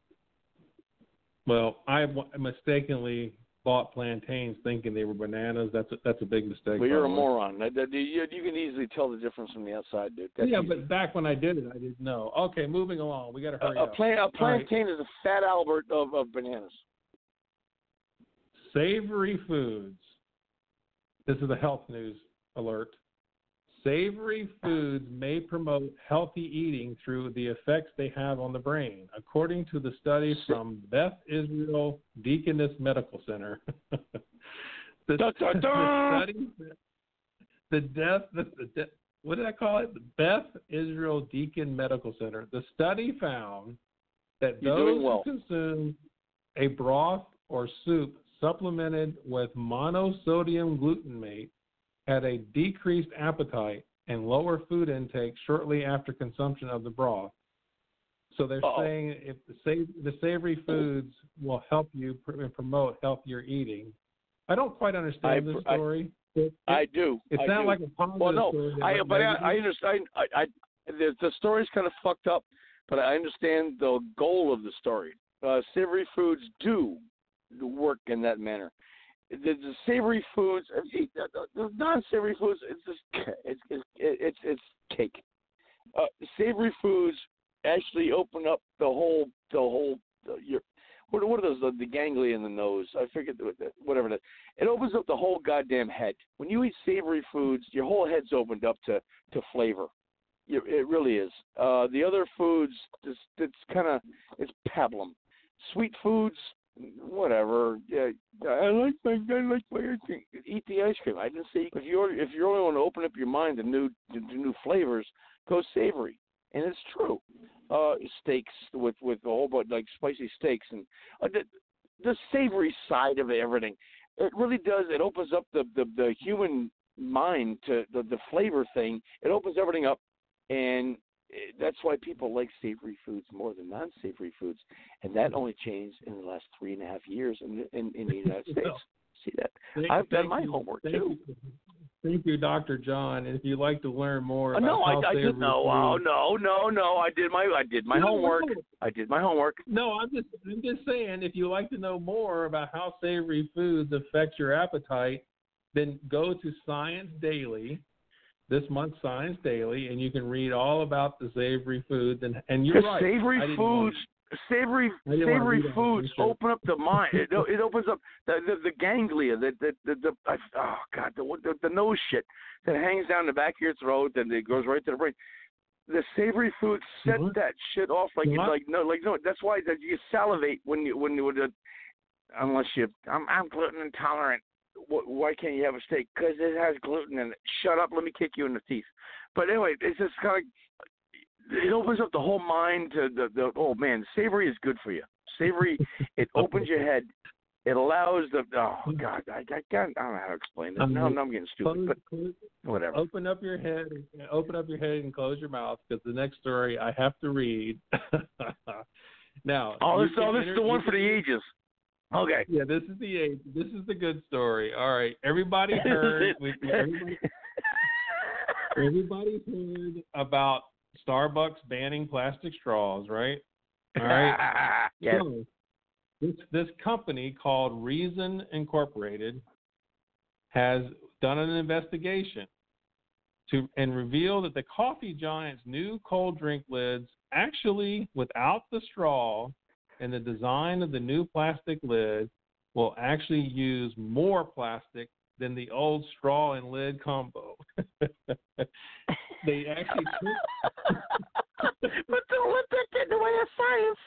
Well, I w- mistakenly bought plantains thinking they were bananas. That's a, that's a big mistake. But you're a by the way. moron. That, that, you, you can easily tell the difference from the outside, dude. That's Yeah, easy. but back when I did it, I didn't know. Okay, moving along. We got to hurry a, a, up. plant, a All right. plantain is a fat Albert of, of bananas. Savory foods. This is a health news alert. Savory foods may promote healthy eating through the effects they have on the brain, according to the study from Beth Israel Deaconess Medical Center. the, Da, da, da. the study, the death, the, the de- what did I call it? The Beth Israel Deacon Medical Center. The study found that You're those doing well. who consume a broth or soup supplemented with monosodium glutamate had a decreased appetite and lower food intake shortly after consumption of the broth. So they're Uh-oh. saying if the, sa- the savory foods will help you pr- and promote healthier eating. I don't quite understand I- the story. It, I do. It I sounds do. like a positive Well, no, story. that I, went but I, negative. I understand. I, I, the, the story's kind of fucked up, but I understand the goal of the story. Uh, savory foods do work in that manner. The, the savory foods, the, the non-savory foods, it's just it's it's it's, it's cake. Uh, savory foods actually open up the whole the whole uh, your what what are those the, the ganglia in the nose? I forget whatever it is. It opens up the whole goddamn head. When you eat savory foods, your whole head's opened up to to flavor. It, it really is. Uh, the other foods, it's, it's kind of it's pablum. Sweet foods, whatever. Yeah, I like my I like my ice cream. Eat the ice cream. I didn't say if you if you only want to open up your mind to new to, to new flavors, go savory. And it's true. Uh, steaks with with a whole bunch like spicy steaks and uh, the, the savory side of everything. It really does. It opens up the, the, the human mind to the, the flavor thing. It opens everything up, and it, that's why people like savory foods more than non-savory foods. And that only changed in the last three and a half years in in, in the United States. Well, See that? thank, I've done thank my you, homework thank too. You. Thank you, Doctor John. And if you'd like to learn more Uh, about no, how I, I savory did no. food, Oh no, no, no! I did my I did my No, homework. no. I did my homework. No, I'm just I'm just saying if you'd like to know more about how savory foods affect your appetite, then go to Science Daily, this month's Science Daily, and you can read all about the savory foods. And and you're Because right. I savory didn't foods, want- savory I didn't want to savory read all foods this shit. open up the mind. It, it opens up the the, the ganglia, the the the, the I, oh god, the, the the nose shit that hangs down the back of your throat and it goes right to the brain. The savory foods set What? that shit off like you What? like no like no. That's why that you salivate when you when you would uh, unless you I'm I'm gluten intolerant. Why can't you have a steak? Because it has gluten in it. Shut up. Let me kick you in the teeth. But anyway, it's just kind of. It opens up the whole mind to the, the oh man, savory is good for you. Savory, it opens your head. It allows the oh god, I, I can't I don't know how to explain it. Now, now I'm getting stupid, Close- but close- whatever. Open up your head, open up your head, and close your mouth because the next story I have to read. Now, Oh, you this can oh, this is enter- the one you for the can- ages. Okay. Yeah, this is the age. This is the good story. All right, everybody heard. we, everybody, everybody heard about Starbucks banning plastic straws, right? All right. yes. So, this this company called Reason Incorporated has done an investigation to and revealed that the Coffee Giant's new cold drink lids actually, without the straw and the design of the new plastic lid, will actually use more plastic than the old straw and lid combo. They actually took But don't let that get in the way of science.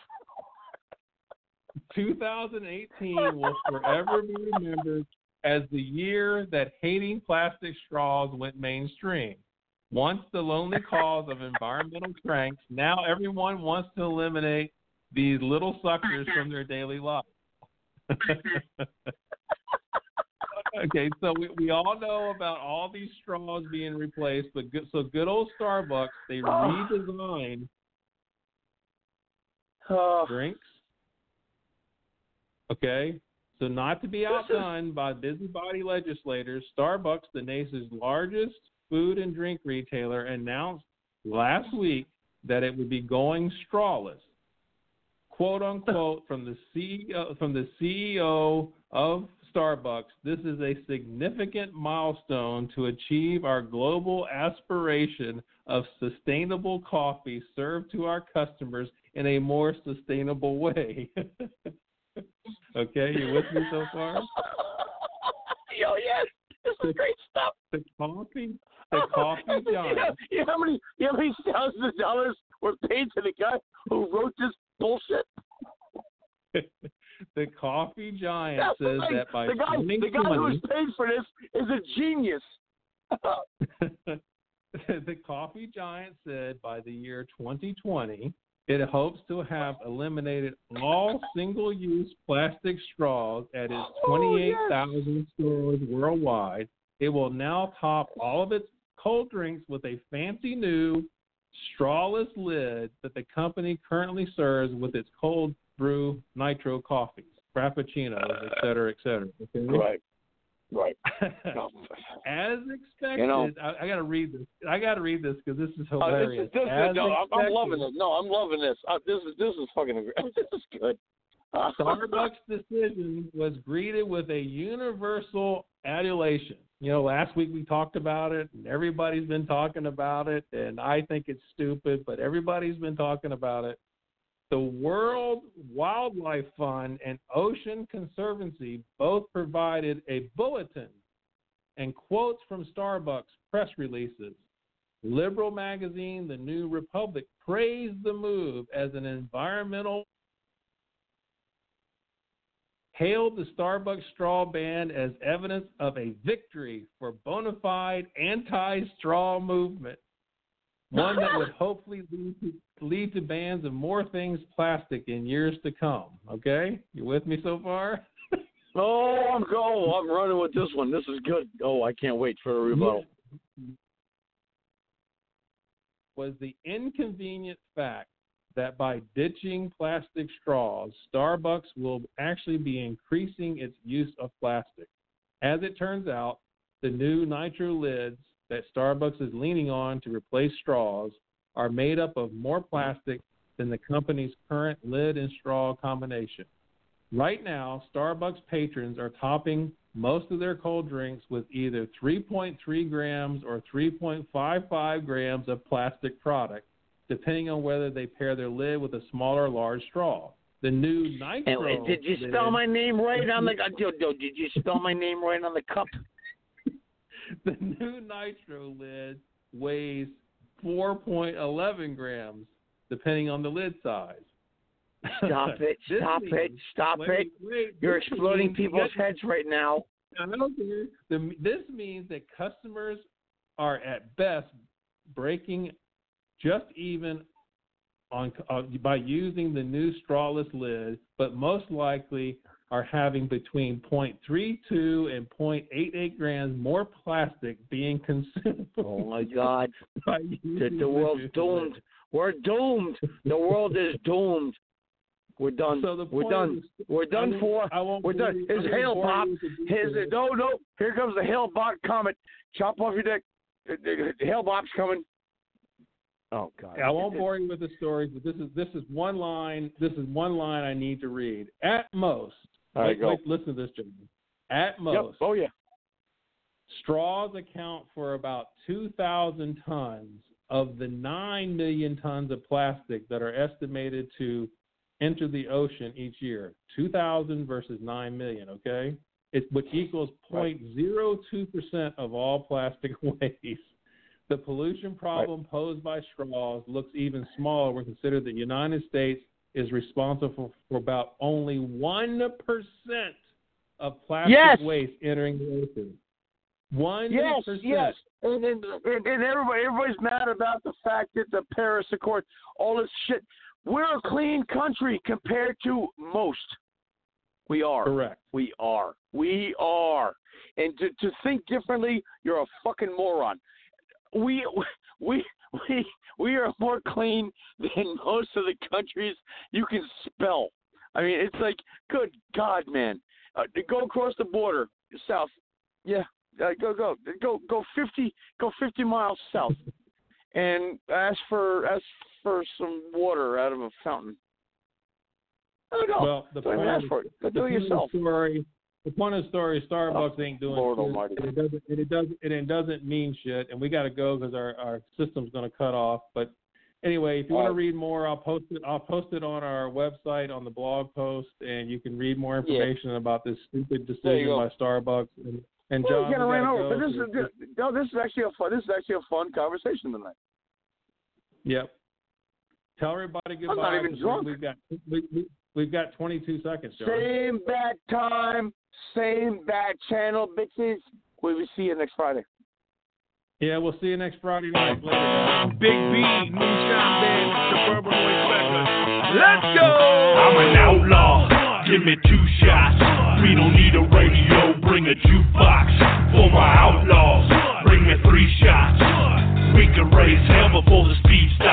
twenty eighteen will forever be remembered as the year that hating plastic straws went mainstream. Once the lonely cause of environmental cranks, now everyone wants to eliminate these little suckers from their daily life. Okay, so we, we all know about all these straws being replaced, but good, so good old Starbucks, they redesigned Oh. drinks. Okay, so not to be outdone by busybody legislators, Starbucks, the nation's largest food and drink retailer, announced last week that it would be going strawless. Quote unquote from the C E O, from the C E O of Starbucks, this is a significant milestone to achieve our global aspiration of sustainable coffee served to our customers in a more sustainable way. Okay, you with me so far? Yo, yes, this is great stuff. The coffee, the coffee you, know, giant. you know how many, you know how many thousands of dollars were paid to the guy who wrote this bullshit? The coffee giant That's the says thing. that by the guy, the guy who was paid for this is a genius. The coffee giant said by the year twenty twenty, it hopes to have eliminated all single-use plastic straws at its twenty-eight thousand stores worldwide. It will now top all of its cold drinks with a fancy new strawless lid that the company currently serves with its cold brew nitro coffees, frappuccinos, et cetera, et cetera. Okay? Right. Right. As expected, you know, I, I got to read this. I got to read this because this is uh, hilarious. this is, this As is, no, I'm, I'm loving expected, it. No, I'm loving this. Uh, this is this is fucking this is good. Uh, Starbucks' decision was greeted with a universal adulation. You know, last week we talked about it, and everybody's been talking about it, and I think it's stupid, but everybody's been talking about it. The World Wildlife Fund and Ocean Conservancy both provided a bulletin and quotes from Starbucks press releases. Liberal magazine The New Republic praised the move as an environmental, hailed the Starbucks straw ban as evidence of a victory for bona fide anti-straw movement, one that would hopefully lead to, lead to bans of more things plastic in years to come. Okay? You with me so far? oh, I'm go. I'm running with this one. This is good. Oh, I can't wait for a rebuttal. Was the inconvenient fact that by ditching plastic straws, Starbucks will actually be increasing its use of plastic. As it turns out, the new nitro lids that Starbucks is leaning on to replace straws are made up of more plastic than the company's current lid and straw combination. Right now, Starbucks patrons are topping most of their cold drinks with either three point three grams or three point five five grams of plastic product, depending on whether they pair their lid with a small or large straw. The new nitro. And, did you spell lid, my name right on the? Did you spell my name right on the cup? The new nitro lid weighs four point one one grams, depending on the lid size. Stop it! Stop means, it! Stop wait, it! Wait, You're exploding means, people's heads right now. I don't care. The, this means that customers are at best breaking just even on uh, by using the new strawless lid, but most likely are having between zero point three two and zero point eight eight grams more plastic being consumed. Oh my God! the, the world's doomed. Lid. We're doomed. The world is doomed. We're done. So We're done. Is, We're done for. We're done. His hail bop. His no no. Here comes the hail bop comet. Chop off your dick. The, the, the hail bop's coming. Oh God! I won't bore you with the stories, but this is this is one line. This is one line I need to read. At most, All right, wait, wait, listen to this, gentlemen. At most, yep. Oh yeah. Straws account for about two thousand tons of the nine million tons of plastic that are estimated to enter the ocean each year. Two thousand versus nine million. Okay, it which equals zero point zero two percent of all plastic waste. The pollution problem right. posed by straws looks even smaller when considered that the United States is responsible for about only one percent of plastic yes. waste entering the ocean. one percent. Yes, yes. And, and, and everybody, everybody's mad about the fact that the Paris Accord, all this shit. We're a clean country compared to most. We are. Correct. We are. We are. And to, to think differently, you're a fucking moron. We we we we are more clean than most of the countries you can spell. I mean, it's like, good God, man. Uh, go across the border, south. Yeah, uh, go go go go fifty go fifty miles south, and ask for ask for some water out of a fountain. Oh no! Well, the Don't point ask for it. Go do it yourself. Story, the point of the story is Starbucks oh, ain't doing Lord shit. Almighty. And it doesn't. And it doesn't. And it doesn't mean shit. And we got to go because our, our system's going to cut off. But anyway, if you want to read more, I'll post it. I'll post it on our website on the blog post, and you can read more information yeah. about this stupid decision by Starbucks. And, and well, John, we ran over. Go. But this is this, no, this is actually a fun. This is actually a fun conversation tonight. Yep. Tell everybody goodbye. I'm not even drunk. We've got we, we, we've got twenty-two seconds, John. Same bad time, same bad channel, bitches. We will see you next Friday. Yeah, we'll see you next Friday night. Later. Big B, Moonshine Band, Suburban Voice Records. Let's go! I'm an outlaw. Give me two shots. We don't need a radio. Bring a jukebox for my outlaws. Bring me three shots. We can raise hell before the speed stops.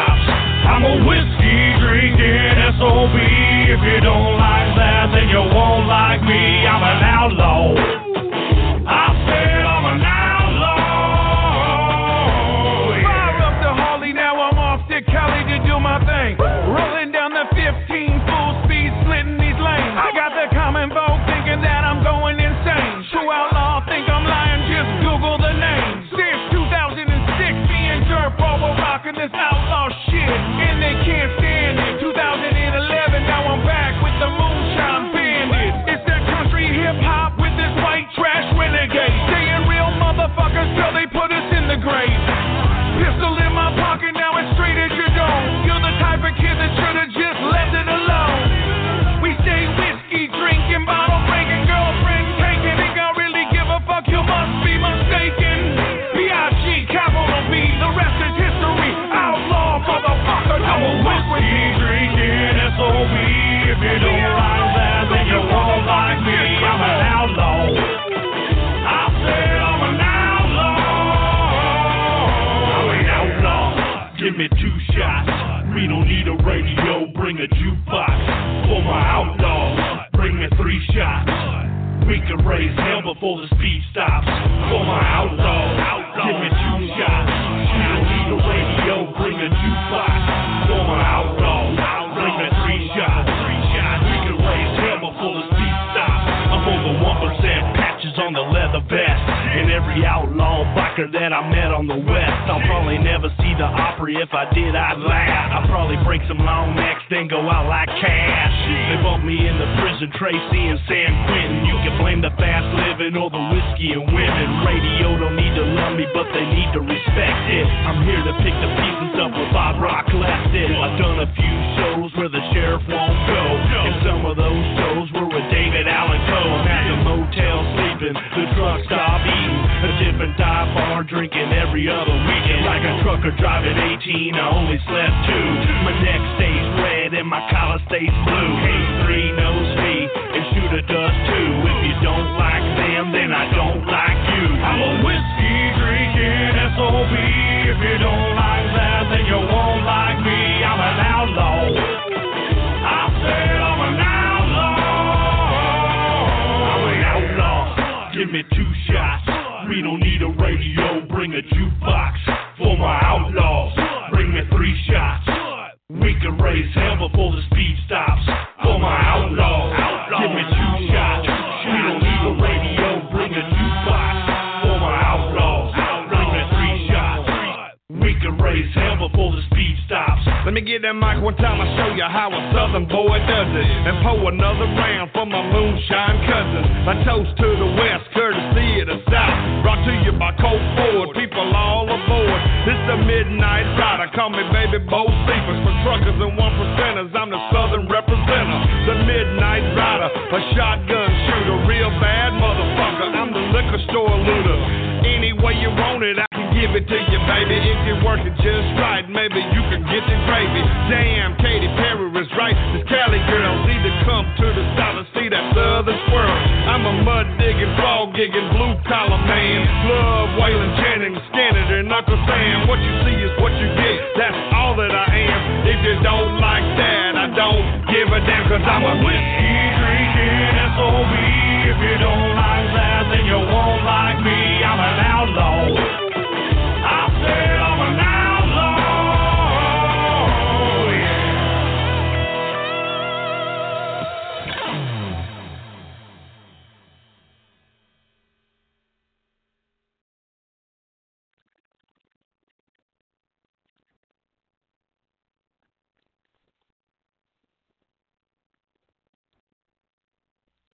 bring a jukebox. For my outlaws, bring me three shots. We can raise hell before the speed stops. For my outlaws, give me two shots. We don't need a radio, bring a jukebox. For my outlaws, bring me three shots. We can raise hell before the speed stops. I'm over one percent patches on the leather vest. And every outlaw biker that I met on the west. I'll probably never see the Opry. If I did, I'd laugh. I'd probably break some long necks, then go out like cash. They bumped me in the prison, Tracy and San Quentin. You can blame the fast living or the whiskey and women. Radio don't need to love me, but they need to respect it. I'm here to pick the pieces up where Bob Rock left it. I've done a few shows where the sheriff won't go, and some of those shows were with David Allen Coe. I'm at the motel sleeping, the truck stop eating, a different dive bar drinking every other weekend. Like a trucker driving eighteen, I only slept two. My neck stays red and my collar stays blue. Hey, three knows me, and shooter does too. If you don't like them, then I don't like you. I'm a whiskey drinking S O B. If you don't like that, then you won't like me. I'm an outlaw. I said I'm an outlaw. I'm an outlaw. Give me two shots. We don't need a radio, bring a jukebox. For my outlaws, bring me three shots. We can raise hell before the speed stops. For my outlaws, give me two shots. We don't need a radio, bring a jukebox. For my outlaws, bring me three shots. We can raise hell before the speed stops. Let me get that mic one time, I'll show you how a southern boy does it. And pour another round for my moonshine cousin. A toast to the west, courtesy of the south. Brought to you by Colt Ford, people all aboard. This the Midnight Rider, call me baby Bo Sleepers. For truckers and one percenters, I'm the southern representative. The Midnight Rider, a shotgun shooter. Real bad motherfucker, I'm the liquor store looter. Any way you want it, I can give it to you, baby. If you work it just right, maybe you can get the gravy. Damn, Katy Perry is right. This Cali girls need to come to the south and see that southern swirl. I'm a mud digging, frog gigging, blue collar man. Love Waylon Jennings, Senator, and Uncle Sam. What you see is what you get. That's all that I am. If you don't like that, I don't give a damn. Cause I'm a whiskey drinking S O B.